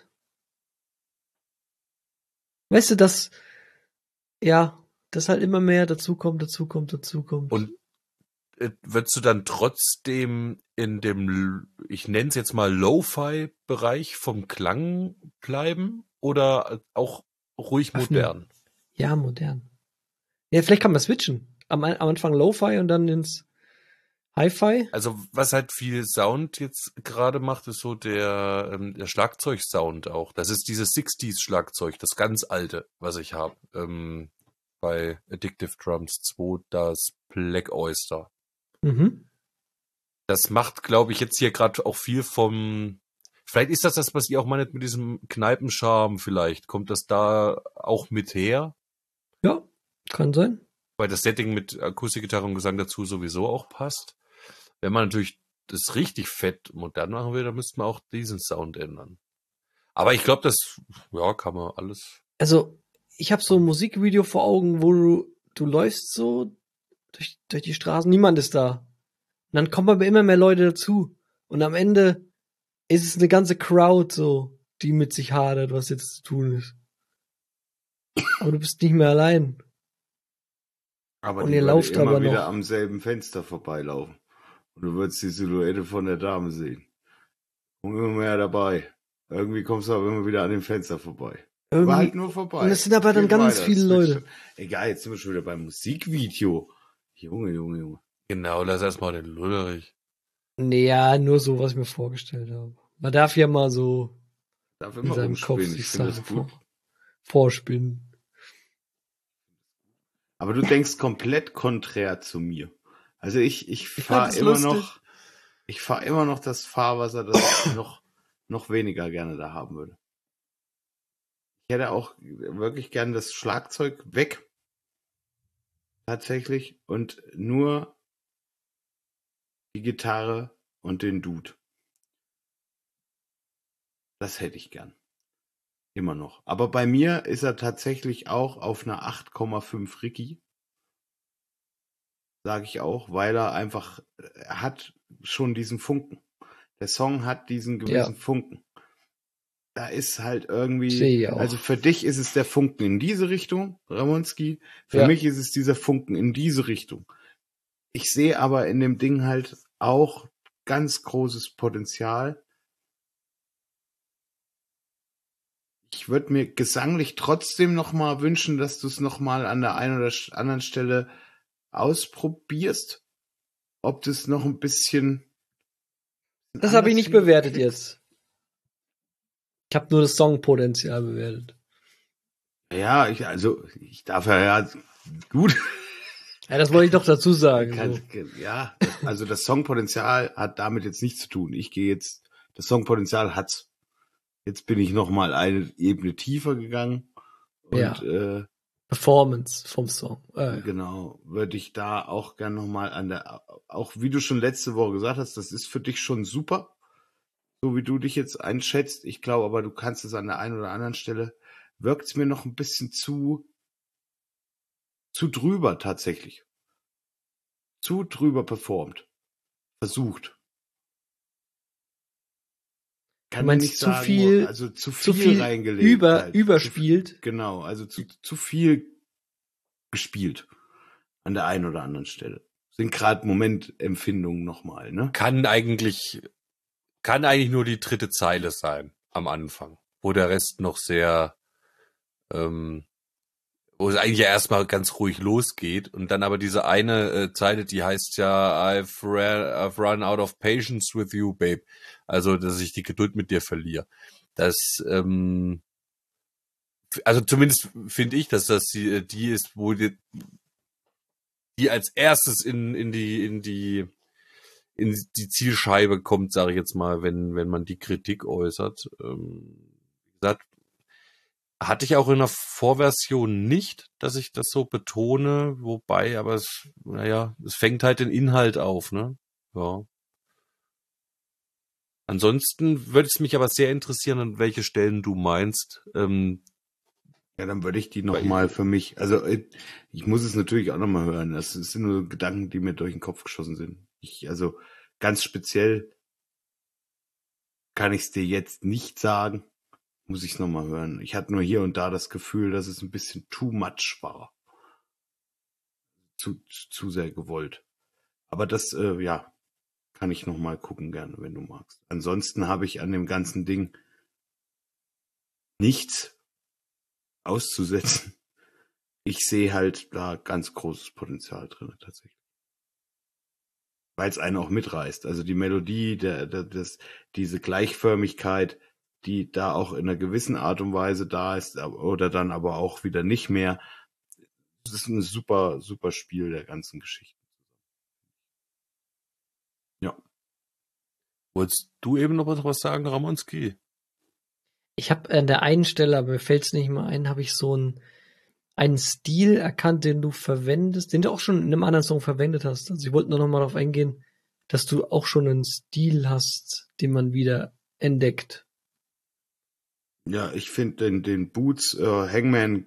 Speaker 1: Weißt du, dass, ja, dass halt immer mehr dazukommt, dazukommt, dazukommt.
Speaker 2: Und äh, würdest du dann trotzdem in dem, L- ich nenne es jetzt mal Lo-Fi-Bereich vom Klang bleiben oder auch ruhig
Speaker 1: Öffnen.
Speaker 2: modern?
Speaker 1: Ja, modern. Ja, vielleicht kann man switchen. Am, am Anfang Lo-Fi und dann ins Hi-Fi.
Speaker 2: Also was halt viel Sound jetzt gerade macht, ist so der, ähm, der Schlagzeugsound auch. Das ist dieses sechziger-Schlagzeug, das ganz alte, was ich habe. Ähm, bei Addictive Drums zwei, das Black Oyster.
Speaker 1: Mhm.
Speaker 2: Das macht, glaube ich, jetzt hier gerade auch viel vom... Vielleicht ist das das, was ihr auch meint mit diesem Kneipenscharme vielleicht. Kommt das da auch mit her?
Speaker 1: Ja, kann sein.
Speaker 2: Weil das Setting mit Akustikgitarre und Gesang dazu sowieso auch passt. Wenn man natürlich das richtig fett modern machen will, dann müsste man auch diesen Sound ändern. Aber ich glaube, das ja, kann man alles.
Speaker 1: Also, ich habe so ein Musikvideo vor Augen, wo du, du läufst so durch, durch die Straßen, niemand ist da. Und dann kommen aber immer mehr Leute dazu. Und am Ende ist es eine ganze Crowd so, die mit sich hadert, was jetzt zu tun ist. Aber du bist nicht mehr allein.
Speaker 5: aber
Speaker 1: und
Speaker 5: die
Speaker 1: ihr
Speaker 5: würde
Speaker 1: lauft
Speaker 5: immer
Speaker 1: aber
Speaker 5: wieder
Speaker 1: noch.
Speaker 5: am selben Fenster vorbeilaufen. Und du würdest die Silhouette von der Dame sehen. Und immer mehr dabei. Irgendwie kommst du aber immer wieder an dem Fenster vorbei. Aber halt
Speaker 1: Irgendwie,
Speaker 5: nur vorbei.
Speaker 1: und es sind aber dann
Speaker 5: Geht
Speaker 1: ganz
Speaker 5: weiter.
Speaker 1: viele
Speaker 5: Es wird
Speaker 1: Leute.
Speaker 5: schon- Egal, jetzt sind wir schon wieder beim Musikvideo. Junge, Junge, Junge.
Speaker 2: Genau, lass erstmal den Lullerich.
Speaker 1: Nee, ja, nur so, was ich mir vorgestellt habe. Man darf ja mal so
Speaker 5: Darf
Speaker 1: in
Speaker 5: immer
Speaker 1: seinem Kopf
Speaker 5: rumspinnen. Ich
Speaker 1: sich
Speaker 5: finde
Speaker 1: Sachen
Speaker 5: das gut.
Speaker 1: vor, vorspinnen.
Speaker 5: Aber du denkst komplett konträr zu mir. Also ich, ich
Speaker 2: fand
Speaker 5: fahre
Speaker 2: es
Speaker 5: immer
Speaker 2: lustig.
Speaker 5: noch, ich fahre immer noch das Fahrwasser, das noch noch weniger gerne da haben würde. Ich hätte auch wirklich gerne das Schlagzeug weg. Tatsächlich. Und nur die Gitarre und den Dude. Das hätte ich gern. Immer noch. Aber bei mir ist er tatsächlich auch auf einer acht Komma fünf Ricky. Sage ich auch, weil er einfach, er hat schon diesen Funken. Der Song hat diesen gewissen
Speaker 1: Ja.
Speaker 5: Funken. Da ist halt
Speaker 1: Sehe
Speaker 5: irgendwie,
Speaker 1: ich auch.
Speaker 5: also für dich ist es der Funken in diese Richtung, Ramonski. Für
Speaker 1: Ja.
Speaker 5: mich ist es dieser Funken in diese Richtung. Ich sehe aber in dem Ding halt auch ganz großes Potenzial. Ich würde mir gesanglich trotzdem noch mal wünschen, dass du es noch mal an der einen oder sch- anderen Stelle ausprobierst, ob das noch ein bisschen.
Speaker 1: Das habe ich nicht
Speaker 5: anders
Speaker 1: bewertet
Speaker 5: hinkriegst.
Speaker 1: jetzt. Ich habe nur das Songpotenzial bewertet.
Speaker 5: Ja, ich, also ich darf ja, ja gut.
Speaker 1: Ja, das wollte ich doch dazu sagen.
Speaker 5: Kann,
Speaker 1: So.
Speaker 5: ja, also das Songpotenzial hat damit jetzt nichts zu tun. Ich gehe jetzt, das Songpotenzial hat's. Jetzt bin ich noch mal eine Ebene tiefer gegangen und
Speaker 1: Ja.
Speaker 5: äh,
Speaker 1: Performance vom Song. Äh,
Speaker 5: genau, würde ich da auch gern noch mal an der, auch wie du schon letzte Woche gesagt hast, das ist für dich schon super, so wie du dich jetzt einschätzt. Ich glaube aber, du kannst es an der einen oder anderen Stelle, wirkt es mir noch ein bisschen zu, zu drüber tatsächlich. Zu drüber performt. Versucht. Kann
Speaker 1: Du meinst
Speaker 5: man nicht
Speaker 1: zu
Speaker 5: sagen,
Speaker 1: viel-
Speaker 5: also zu viel,
Speaker 1: zu viel
Speaker 5: reingelegt.
Speaker 1: über,
Speaker 5: halt.
Speaker 1: überspielt.
Speaker 5: Genau, also zu, zu viel gespielt. An der einen oder anderen Stelle. Sind gerade Momentempfindungen nochmal, ne?
Speaker 2: Kann eigentlich, kann eigentlich nur die dritte Zeile sein am Anfang, wo der Rest noch sehr, ähm, wo es eigentlich ja erstmal ganz ruhig losgeht und dann aber diese eine äh, Zeile, die heißt ja I've, ran, I've run out of patience with you, babe. Also, dass ich die Geduld mit dir verliere. Das, ähm, also zumindest finde ich, dass das die, die ist, wo die, die als erstes in, in die, in die, in die Zielscheibe kommt, sage ich jetzt mal, wenn, wenn man die Kritik äußert. Ähm, wie gesagt, hatte ich auch in der Vorversion nicht, dass ich das so betone, wobei, aber es, naja, es fängt halt den Inhalt auf, ne? Ja. Ansonsten würde es mich aber sehr interessieren, an welche Stellen du meinst. Ähm,
Speaker 5: Ja, dann würde ich die
Speaker 2: Weil-
Speaker 5: nochmal für mich, also äh, ich muss es natürlich auch nochmal hören. Das sind nur Gedanken, die mir durch den Kopf geschossen sind. Ich, also ganz speziell kann ich es dir jetzt nicht sagen, muss ich es nochmal hören. Ich hatte nur hier und da das Gefühl, dass es ein bisschen too much war. Zu, zu sehr gewollt. Aber das, äh, ja, kann ich nochmal gucken gerne, wenn du magst. Ansonsten habe ich an dem ganzen Ding nichts auszusetzen. Ich sehe halt da ganz großes Potenzial drin, tatsächlich. Weil es einen auch mitreißt. Also die Melodie, der, der, das, diese Gleichförmigkeit, die da auch in einer gewissen Art und Weise da ist, oder dann aber auch wieder nicht mehr. Das ist ein super, super Spiel der ganzen Geschichte. Ja.
Speaker 2: wolltest du eben noch was sagen, Ramonski?
Speaker 1: Ich habe an der einen Stelle, aber mir fällt es nicht mal ein, habe ich so einen, einen Stil erkannt, den du verwendest, den du auch schon in einem anderen Song verwendet hast. Also ich wollte nur noch mal darauf eingehen, dass du auch schon einen Stil hast, den man wieder entdeckt.
Speaker 5: Ja, ich finde den, den Boots, äh, Hangman,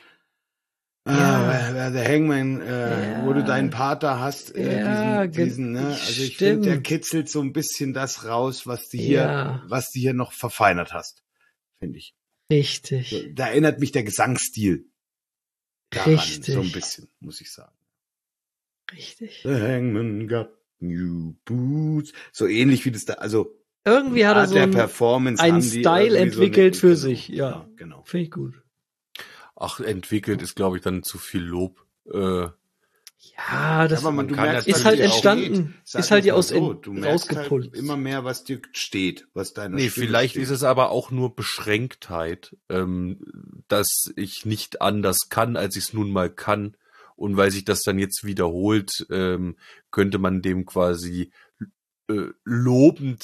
Speaker 1: Ja.
Speaker 5: äh, der Hangman, äh,
Speaker 1: Ja.
Speaker 5: wo du deinen Pater hast, äh,
Speaker 1: Ja,
Speaker 5: diesen,
Speaker 1: ge-
Speaker 5: diesen, ne? Also ich finde, der
Speaker 1: stimmt.
Speaker 5: kitzelt so ein bisschen das raus, was du hier,
Speaker 1: Ja.
Speaker 5: was du hier noch verfeinert hast, finde ich.
Speaker 1: Richtig.
Speaker 5: So, da erinnert mich der Gesangsstil daran,
Speaker 1: Richtig.
Speaker 5: so ein bisschen, muss ich sagen.
Speaker 1: Richtig.
Speaker 5: The Hangman got new boots. So ähnlich wie das da, also
Speaker 1: Irgendwie hat er so
Speaker 5: der
Speaker 1: einen,
Speaker 5: Performance
Speaker 1: einen
Speaker 5: haben die
Speaker 1: Style
Speaker 5: irgendwie
Speaker 1: entwickelt
Speaker 5: so
Speaker 1: für
Speaker 5: eine,
Speaker 1: sich, ja.
Speaker 5: ja, genau.
Speaker 1: Finde ich gut.
Speaker 2: Ach, entwickelt ist, glaube ich, dann zu viel Lob. Äh,
Speaker 1: Ja, das
Speaker 5: aber man, du
Speaker 2: kann
Speaker 5: merkst,
Speaker 2: das
Speaker 1: ist
Speaker 5: was
Speaker 1: halt
Speaker 5: dir auch
Speaker 1: entstanden.
Speaker 5: steht. Sag
Speaker 1: Ist halt
Speaker 5: mal's
Speaker 1: ja
Speaker 5: mal
Speaker 1: aus
Speaker 5: so,
Speaker 1: in-
Speaker 5: du merkst
Speaker 1: rausgepult.
Speaker 5: halt immer mehr, was dir steht, was deiner
Speaker 2: nee,
Speaker 5: Stimme
Speaker 2: vielleicht
Speaker 5: steht.
Speaker 2: ist es aber auch nur Beschränktheit, ähm, dass ich nicht anders kann, als ich es nun mal kann. Und weil sich das dann jetzt wiederholt, ähm, könnte man dem quasi äh, lobend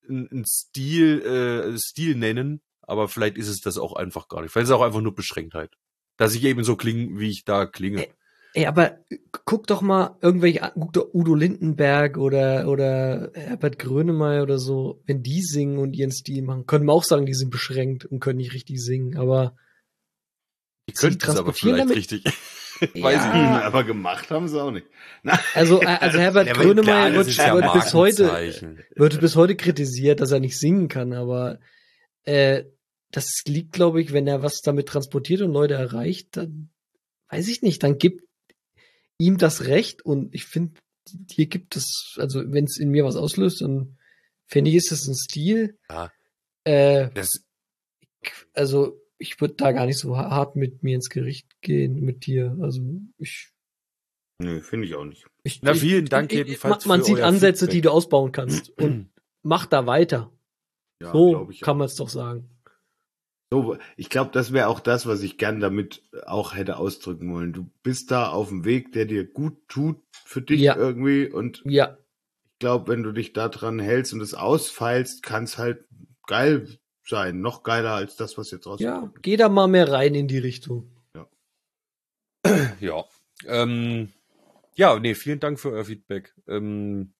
Speaker 2: einen Stil, äh, Stil nennen, aber vielleicht ist es das auch einfach gar nicht. Vielleicht ist es auch einfach nur Beschränktheit. Dass ich eben so klinge, wie ich da klinge.
Speaker 1: Ey, ey, aber guck doch mal irgendwelche, guck doch Udo Lindenberg oder, oder Herbert Grönemeyer oder so, wenn die singen und ihren Stil machen, können wir auch sagen, die sind beschränkt und können nicht richtig singen, aber
Speaker 2: Die könnten es aber vielleicht
Speaker 1: damit?
Speaker 2: richtig.
Speaker 1: Ja.
Speaker 2: Weiß ich nicht.
Speaker 5: Aber gemacht haben sie auch nicht.
Speaker 1: Also, also Herbert
Speaker 2: Ja, aber
Speaker 1: Grönemeyer
Speaker 2: klar,
Speaker 1: wird,
Speaker 2: das ist ja
Speaker 1: wird bis heute,
Speaker 2: Markenzeichen.
Speaker 1: wird bis heute kritisiert, dass er nicht singen kann, aber äh, das liegt, glaube ich, wenn er was damit transportiert und Leute erreicht, dann weiß ich nicht, dann gibt ihm das Recht und ich finde, hier gibt es, also wenn es in mir was auslöst, dann finde ich, ist es ein Stil.
Speaker 2: Ja.
Speaker 1: Äh,
Speaker 2: Das,
Speaker 1: also ich würde da gar nicht so hart mit mir ins Gericht gehen, mit dir. Also ich
Speaker 5: Nö, finde ich auch nicht.
Speaker 1: Ich,
Speaker 2: Na,
Speaker 1: ich,
Speaker 2: vielen Dank
Speaker 1: ich,
Speaker 2: jedenfalls
Speaker 1: Man, man
Speaker 2: für
Speaker 1: sieht
Speaker 2: euer
Speaker 1: Ansätze,
Speaker 2: Feedback.
Speaker 1: die du ausbauen kannst und mach da weiter.
Speaker 5: Ja,
Speaker 1: so
Speaker 5: glaub ich
Speaker 1: kann
Speaker 5: auch.
Speaker 1: man es doch sagen.
Speaker 5: So, ich glaube, das wäre auch das, was ich gern damit auch hätte ausdrücken wollen. Du bist da auf dem Weg, der dir gut tut für dich
Speaker 1: Ja.
Speaker 5: irgendwie. Und
Speaker 1: Ja,
Speaker 5: ich glaube, wenn du dich da dran hältst und es ausfeilst, kann es halt geil sein. Noch geiler als das, was jetzt
Speaker 1: ja,
Speaker 5: rauskommt.
Speaker 1: geh da mal mehr rein in die Richtung.
Speaker 2: ja. Ähm, ja, nee, vielen Dank für euer Feedback. Ähm,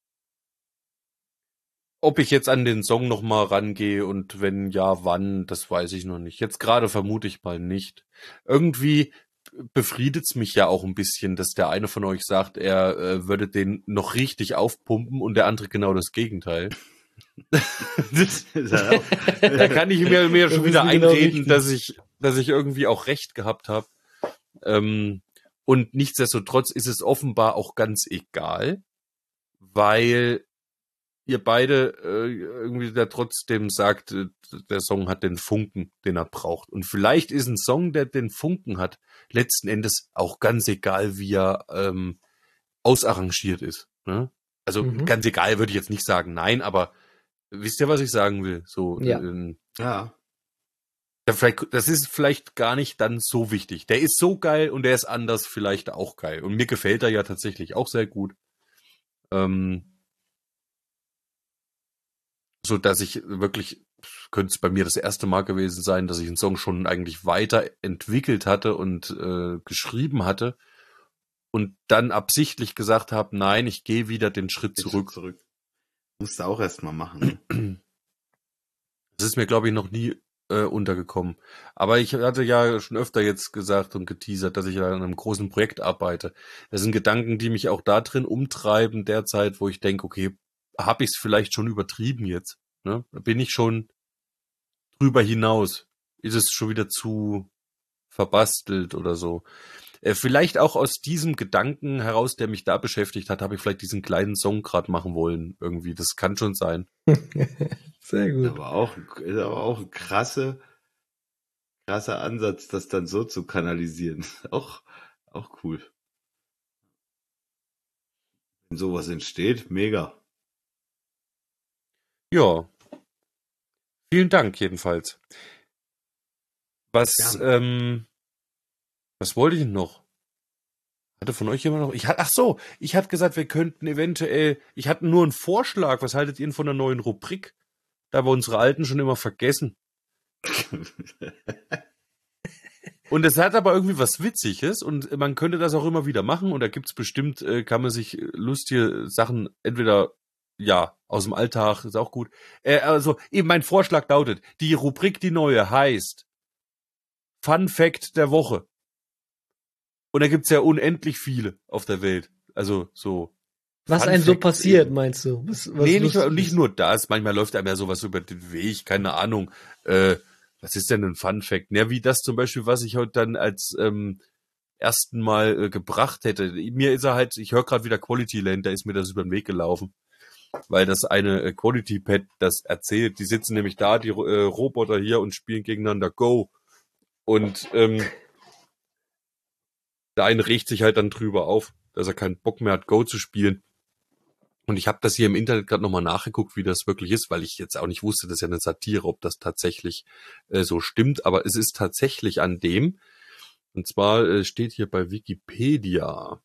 Speaker 2: ob ich jetzt an den Song noch mal rangehe und wenn ja, wann, das weiß ich noch nicht. Jetzt gerade vermute ich mal nicht. Irgendwie befriedet's mich ja auch ein bisschen, dass der eine von euch sagt, er äh, würde den noch richtig aufpumpen und der andere genau das Gegenteil. das,
Speaker 5: Ist halt auch-
Speaker 2: da kann ich mir, mir
Speaker 1: Das
Speaker 2: schon
Speaker 1: ist
Speaker 2: wieder
Speaker 1: genau
Speaker 2: einreden,
Speaker 1: richtig.
Speaker 2: dass ich, dass ich irgendwie auch recht gehabt habe. Ähm, und nichtsdestotrotz ist es offenbar auch ganz egal, weil ihr beide äh, irgendwie da trotzdem sagt, äh, der Song hat den Funken, den er braucht. Und vielleicht ist ein Song, der den Funken hat, letzten Endes auch ganz egal, wie er ähm, ausarrangiert ist. Ne? Also
Speaker 1: Mhm.
Speaker 2: ganz egal würde ich jetzt nicht sagen, nein, aber wisst ihr, was ich sagen will? So,
Speaker 1: Ja.
Speaker 2: ähm,
Speaker 5: ja.
Speaker 2: ja, vielleicht, das ist vielleicht gar nicht dann so wichtig. Der ist so geil und der ist anders vielleicht auch geil. Und mir gefällt er ja tatsächlich auch sehr gut. Ähm, so dass ich wirklich, könnte es bei mir das erste Mal gewesen sein, dass ich einen Song schon eigentlich weiterentwickelt hatte und äh, geschrieben hatte und dann absichtlich gesagt habe, nein, ich gehe wieder den Schritt zurück.
Speaker 5: zurück. Musst du auch erstmal machen. Ne?
Speaker 2: Das ist mir, glaube ich, noch nie äh, untergekommen. Aber ich hatte ja schon öfter jetzt gesagt und geteasert, dass ich an einem großen Projekt arbeite. Das sind Gedanken, die mich auch da drin umtreiben derzeit, wo ich denke, okay, habe ich es vielleicht schon übertrieben jetzt? Ne? Bin ich schon drüber hinaus? Ist es schon wieder zu verbastelt oder so? Äh, vielleicht auch aus diesem Gedanken heraus, der mich da beschäftigt hat, habe ich vielleicht diesen kleinen Song gerade machen wollen. Irgendwie, das kann schon sein.
Speaker 1: Sehr
Speaker 5: Ist
Speaker 1: gut.
Speaker 5: aber auch, ist aber auch ein krasse, krasser Ansatz, das dann so zu kanalisieren. auch, auch cool. Wenn sowas entsteht, mega.
Speaker 2: Ja. Vielen Dank jedenfalls. Was,
Speaker 5: Gerne.
Speaker 2: ähm, was wollte ich denn noch? Hatte von euch jemand noch? Ich hatte, ach so, ich hatte gesagt, wir könnten eventuell, ich hatte nur einen Vorschlag. Was haltet ihr denn von einer neuen Rubrik? Da wir unsere alten schon immer vergessen. Und es hat aber irgendwie was Witziges und man könnte das auch immer wieder machen und da gibt's bestimmt, äh, kann man sich lustige Sachen entweder, ja, aus dem Alltag, ist auch gut. Äh, also, eben mein Vorschlag lautet, die Rubrik, die neue, heißt Fun Fact der Woche. Und da gibt's ja unendlich viele auf der Welt. Also, so.
Speaker 1: Was
Speaker 2: Fun
Speaker 1: einem so
Speaker 2: Facts
Speaker 1: passiert,
Speaker 2: eben.
Speaker 1: meinst du? Was, was
Speaker 2: Nee, nicht,
Speaker 1: lustig
Speaker 2: nicht
Speaker 1: ist?
Speaker 2: nur das. Manchmal läuft einem ja sowas über den Weg, keine Ahnung. Äh, was ist denn ein Fun Fact? Ja, wie das zum Beispiel, was ich heute dann als ähm, ersten Mal äh, gebracht hätte. Mir ist er halt, ich höre gerade wieder Quality Land, da ist mir das über den Weg gelaufen. Weil das eine äh, Quality Pad das erzählt. Die sitzen nämlich da, die äh, Roboter hier und spielen gegeneinander Go. Und ähm, der eine regt sich halt dann drüber auf, dass er keinen Bock mehr hat, Go zu spielen. Und ich habe das hier im Internet gerade nochmal nachgeguckt, wie das wirklich ist, weil ich jetzt auch nicht wusste, das ist ja eine Satire, ob das tatsächlich äh, so stimmt. Aber es ist tatsächlich an dem. Und zwar äh, steht hier bei Wikipedia.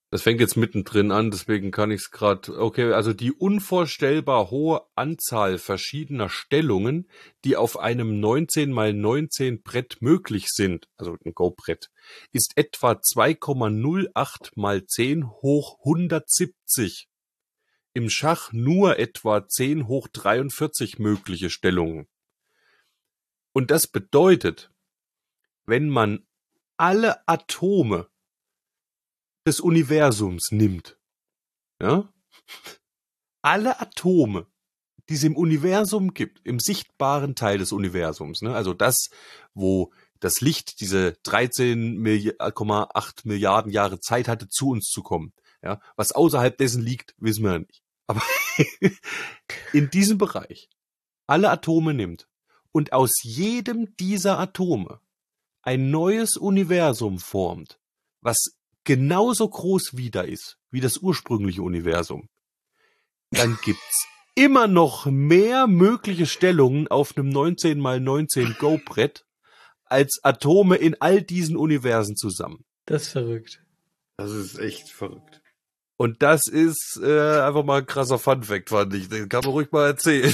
Speaker 2: Das fängt jetzt mittendrin an, deswegen kann ich es gerade. Okay, also die unvorstellbar hohe Anzahl verschiedener Stellungen, die auf einem neunzehn mal neunzehn Brett möglich sind, also ein Go-Brett, ist etwa zwei Komma null acht mal zehn hoch hundertsiebzig. Im Schach nur etwa zehn hoch dreiundvierzig mögliche Stellungen. Und das bedeutet, wenn man alle Atome des Universums nimmt, ja, alle Atome, die es im Universum gibt, im sichtbaren Teil des Universums, ne, also das, wo das Licht diese dreizehn Komma acht Milliarden Jahre Zeit hatte, zu uns zu kommen, ja, was außerhalb dessen liegt, wissen wir nicht. Aber in diesem Bereich alle Atome nimmt und aus jedem dieser Atome ein neues Universum formt, was genauso groß wieder ist, wie das ursprüngliche Universum, dann gibt's immer noch mehr mögliche Stellungen auf einem neunzehn mal neunzehn Go-Brett als Atome in all diesen Universen zusammen.
Speaker 1: Das ist verrückt.
Speaker 5: Das ist echt verrückt.
Speaker 2: Und das ist äh, einfach mal ein krasser Funfact, fand ich. Den kann man ruhig mal erzählen.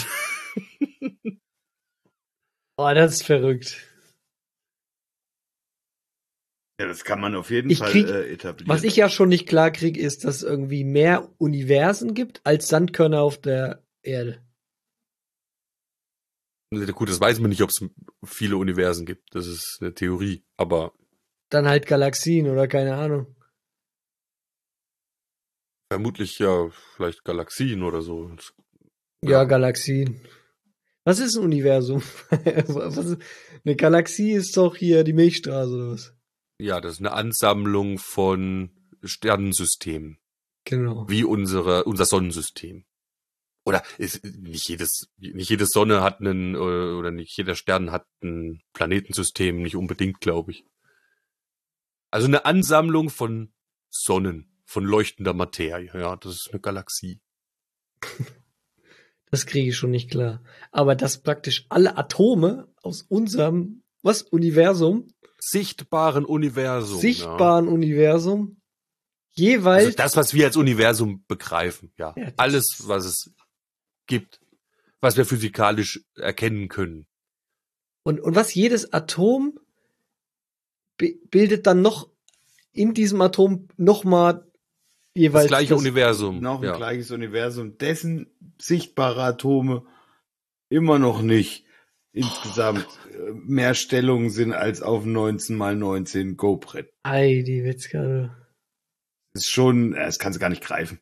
Speaker 1: Oh, das ist verrückt.
Speaker 5: Ja, das kann man auf jeden
Speaker 1: Ich
Speaker 5: Fall
Speaker 1: krieg-
Speaker 5: äh, etablieren.
Speaker 1: Was ich ja schon nicht klar kriege, ist, dass es irgendwie mehr Universen gibt als Sandkörner auf der Erde.
Speaker 2: Gut, das weiß man nicht, ob es viele Universen gibt. Das ist eine Theorie. Aber
Speaker 1: Dann halt Galaxien oder keine Ahnung.
Speaker 2: vermutlich ja vielleicht Galaxien oder so.
Speaker 1: Ja, Galaxien. Was ist ein Universum? Was ist, eine Galaxie ist doch hier die Milchstraße oder was?
Speaker 2: Ja, das ist eine Ansammlung von Sternensystemen.
Speaker 1: Genau.
Speaker 2: Wie unsere, unser Sonnensystem. Oder ist nicht jedes, nicht jede Sonne hat einen, äh, oder nicht jeder Stern hat ein Planetensystem, nicht unbedingt, glaube ich. Also eine Ansammlung von Sonnen, von leuchtender Materie. Ja, das ist eine Galaxie.
Speaker 1: Das kriege ich schon nicht klar. Aber dass praktisch alle Atome aus unserem, was, Universum,
Speaker 2: Sichtbaren Universum.
Speaker 1: sichtbaren Universum,
Speaker 2: Ja.
Speaker 1: jeweils,
Speaker 2: Also das, was wir als Universum begreifen, ja.
Speaker 1: Ja, das
Speaker 2: Alles,
Speaker 1: ist-
Speaker 2: was es gibt, was wir physikalisch erkennen können.
Speaker 1: und, und was jedes Atom bi- bildet dann noch in diesem Atom nochmal jeweils
Speaker 2: Das gleiche Universum.
Speaker 5: Noch ein
Speaker 2: ja.
Speaker 5: gleiches Universum, dessen sichtbare Atome immer noch nicht insgesamt äh, mehr Stellungen sind als auf dem neunzehn mal neunzehn Go-Brett.
Speaker 1: Ei, die Witzkarte.
Speaker 5: Das ist schon, äh, das kannst du gar nicht greifen.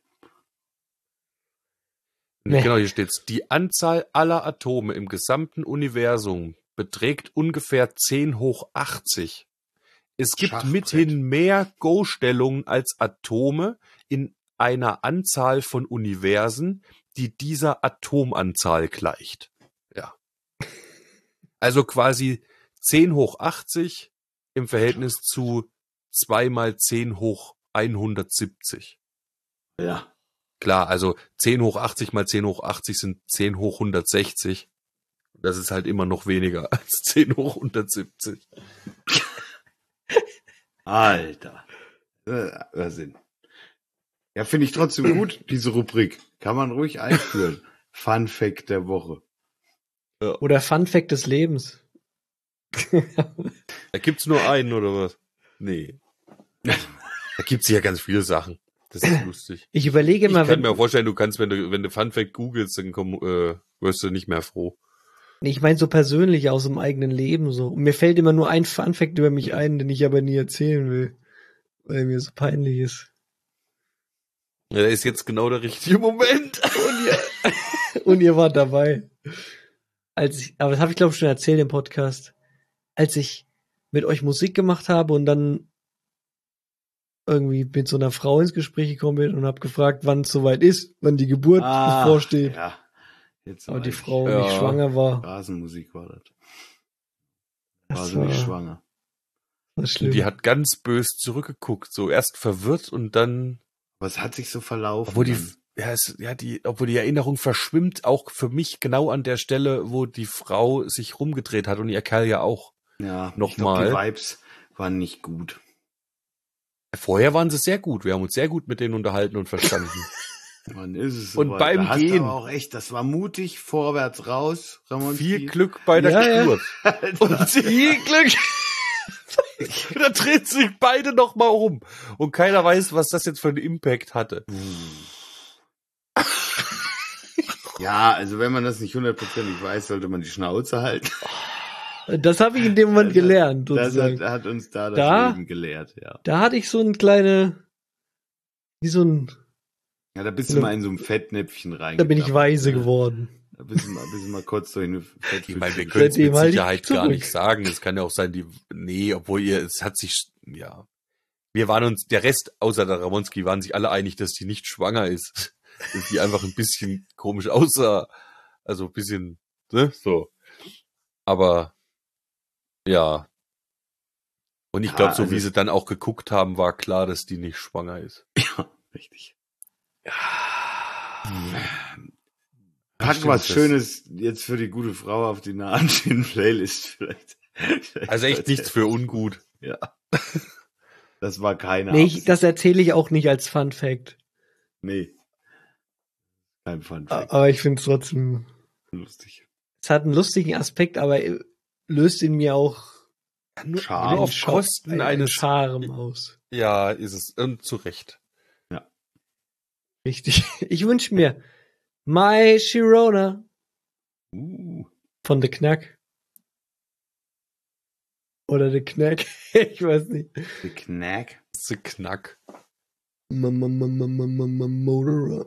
Speaker 1: Nee.
Speaker 2: Genau, hier steht's. Die Anzahl aller Atome im gesamten Universum beträgt ungefähr zehn hoch achtzig. Es gibt
Speaker 5: Schachbrett.
Speaker 2: mithin mehr Go-Stellungen als Atome in einer Anzahl von Universen, die dieser Atomanzahl gleicht. Ja. Also quasi zehn hoch achtzig im Verhältnis zu zwei mal zehn hoch hundertsiebzig.
Speaker 5: Ja.
Speaker 2: Klar, also zehn hoch achtzig mal zehn hoch achtzig sind zehn hoch hundertsechzig. Das ist halt immer noch weniger als zehn hoch hundertsiebzig.
Speaker 5: Alter. Äh, Irrsinn. Ja, finde ich trotzdem gut, diese Rubrik. Kann man ruhig einführen. Fun Fact der Woche.
Speaker 1: Oder Fun Fact des Lebens.
Speaker 2: Da gibt's nur einen, oder was? Nee. Da gibt's ja ganz viele Sachen. Das ist lustig.
Speaker 1: Ich überlege
Speaker 2: Ich
Speaker 1: mal,
Speaker 2: kann
Speaker 1: wenn,
Speaker 2: mir auch vorstellen, du kannst, wenn du, wenn du Fun Fact googelst, dann komm, äh, wirst du nicht mehr froh.
Speaker 1: ich meine so persönlich aus dem eigenen Leben so. Und mir fällt immer nur ein Fun Fact über mich ein, den ich aber nie erzählen will, weil mir so peinlich ist.
Speaker 2: Ja, da ist jetzt genau der richtige Moment.
Speaker 1: Und ihr, und ihr wart dabei. Als ich, aber das habe ich glaube ich schon erzählt im Podcast. Als ich mit euch Musik gemacht habe und dann irgendwie mit so einer Frau ins Gespräch gekommen bin und habe gefragt, wann es soweit ist, wann die Geburt
Speaker 5: Ah,
Speaker 1: bevorsteht.
Speaker 5: Ja. Jetzt
Speaker 1: Aber die
Speaker 5: weiß ich.
Speaker 1: Frau
Speaker 2: Ja.
Speaker 1: nicht schwanger war.
Speaker 5: Rasenmusik war das. War
Speaker 1: Das
Speaker 5: sie nicht
Speaker 1: war,
Speaker 5: schwanger.
Speaker 1: war schlimm.
Speaker 2: Die hat ganz bös zurückgeguckt, so erst verwirrt und dann,
Speaker 5: Aber es hat sich so verlaufen.
Speaker 2: obwohl die,
Speaker 5: dann.
Speaker 2: ja, es, ja, die, obwohl die Erinnerung verschwimmt, auch für mich genau an der Stelle, wo die Frau sich rumgedreht hat und ihr Kerl ja auch.
Speaker 5: Ja,
Speaker 2: Nochmal.
Speaker 5: ich glaub, die Vibes waren nicht gut.
Speaker 2: Vorher waren sie sehr gut. Wir haben uns sehr gut mit denen unterhalten und verstanden.
Speaker 5: Mann, ist es
Speaker 2: Und
Speaker 5: soweit.
Speaker 2: beim
Speaker 5: Da hast du
Speaker 2: Gehen.
Speaker 5: aber auch echt, das war mutig, vorwärts raus, Ramonski.
Speaker 2: Viel Glück bei der
Speaker 1: Ja, ja.
Speaker 2: Geburt.
Speaker 5: Alter.
Speaker 2: Viel Glück. Da dreht sich beide noch mal um. Und keiner weiß, was das jetzt für einen Impact hatte.
Speaker 5: Ja, also wenn man das nicht hundertprozentig weiß, sollte man die Schnauze halten.
Speaker 1: Das habe ich in dem Moment gelernt.
Speaker 5: Das
Speaker 1: Sozusagen.
Speaker 5: hat, hat uns da das
Speaker 1: Da?
Speaker 5: Leben gelehrt, ja.
Speaker 1: Da hatte ich so ein kleine, wie so ein,
Speaker 5: Ja, da bist
Speaker 1: Ja.
Speaker 5: du mal in so ein Fettnäpfchen rein.
Speaker 1: da bin ich weise geworden.
Speaker 5: Da bist du mal, bist du mal kurz durch eine Fett.
Speaker 2: Ich meine, wir können es
Speaker 1: Seitdem
Speaker 2: mit
Speaker 1: halte ich
Speaker 2: Sicherheit gar
Speaker 1: zurück.
Speaker 2: nicht sagen. Es kann ja auch sein, die, nee, obwohl ihr, es hat sich, ja. Wir waren uns, der Rest, außer der Ramonski, waren sich alle einig, dass die nicht schwanger ist. Dass die einfach ein bisschen komisch aussah. Also ein bisschen, ne, so. Aber, ja. Und ich
Speaker 5: Ja,
Speaker 2: glaube, so
Speaker 5: also
Speaker 2: wie
Speaker 5: es-
Speaker 2: sie dann auch geguckt haben, war klar, dass die nicht schwanger ist.
Speaker 5: Ja, richtig.
Speaker 2: Pack
Speaker 5: Pack was Schönes jetzt für die gute Frau auf die nahestehende Playlist vielleicht. vielleicht.
Speaker 2: Also echt nichts für ungut.
Speaker 5: Ja. Das war keine
Speaker 1: Nee, ich,
Speaker 5: Absicht.
Speaker 1: das erzähle ich auch nicht als Fun Fact.
Speaker 5: Nee. Kein Fun
Speaker 1: A-
Speaker 5: Fact.
Speaker 1: Aber ich finde es trotzdem,
Speaker 5: Lustig.
Speaker 1: es hat einen lustigen Aspekt, aber löst in mir auch
Speaker 2: Nur,
Speaker 5: Charme.
Speaker 2: nur auf
Speaker 1: Scha-
Speaker 2: Kosten
Speaker 1: einen
Speaker 2: eines,
Speaker 1: Charme aus.
Speaker 2: ja, ist es, und zu Recht.
Speaker 1: Richtig. Ich wünsche mir My Sharona
Speaker 5: Uh.
Speaker 1: von The Knack. Oder The Knack. Ich weiß nicht.
Speaker 5: The Knack.
Speaker 2: Das ist ein Knack.
Speaker 1: M- m- m- m- m- m- m- Motorrad.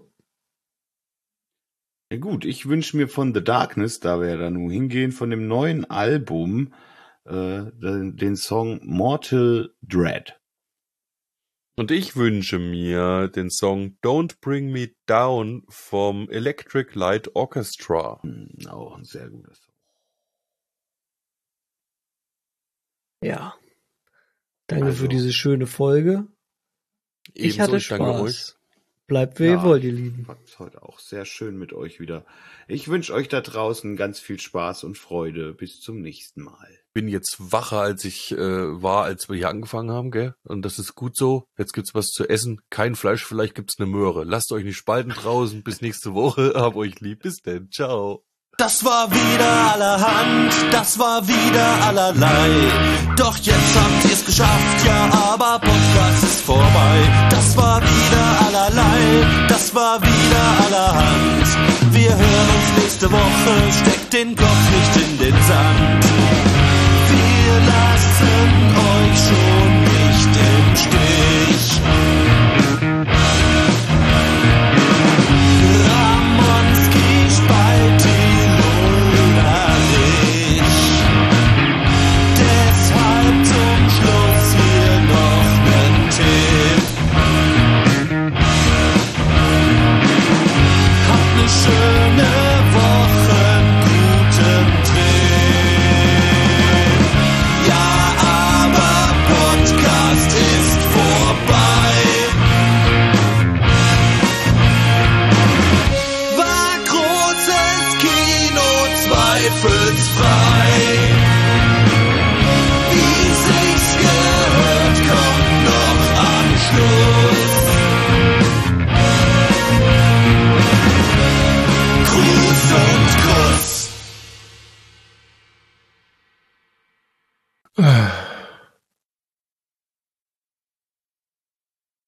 Speaker 5: Ja gut, ich wünsche mir von The Darkness, da wir ja da nun hingehen, von dem neuen Album äh, den, den Song Mortal Dread.
Speaker 2: Und ich wünsche mir den Song Don't Bring Me Down vom Electric Light Orchestra.
Speaker 5: Hm, auch ein sehr guter Song.
Speaker 1: Ja. Danke
Speaker 5: Also-
Speaker 1: für diese schöne Folge. Ich
Speaker 2: Ebenso,
Speaker 1: hatte
Speaker 2: danke
Speaker 1: Spaß. Bleibt, wer
Speaker 5: Ja.
Speaker 1: ihr wollt, ihr Lieben.
Speaker 5: War heute auch sehr schön mit euch wieder. Ich wünsche euch da draußen ganz viel Spaß und Freude. Bis zum nächsten Mal.
Speaker 2: Bin jetzt wacher, als ich äh, war, als wir hier angefangen haben, gell? Und das ist gut so. Jetzt gibt's was zu essen. Kein Fleisch, vielleicht gibt's eine Möhre. Lasst euch nicht spalten draußen. Bis nächste Woche. Hab euch lieb. Bis denn. Ciao.
Speaker 4: Das war wieder allerhand, das war wieder allerlei. Doch jetzt habt ihr's geschafft, ja, aber Podcast ist vorbei. Das war wieder allerlei, das war wieder allerhand. Wir hören uns nächste Woche, steckt den Kopf nicht in den Sand. Wir lassen euch schon nicht im Stich. Ramonski spalt die Lola nicht. Deshalb zum Schluss hier noch nen Tipp. Habt ne schöne Woche, guten Trip. Ja, aber Podcast ist vorbei. War großes Kino zweifelsfrei. Wie sich's gehört, kommt noch am Schluss. Gruß und Kuss.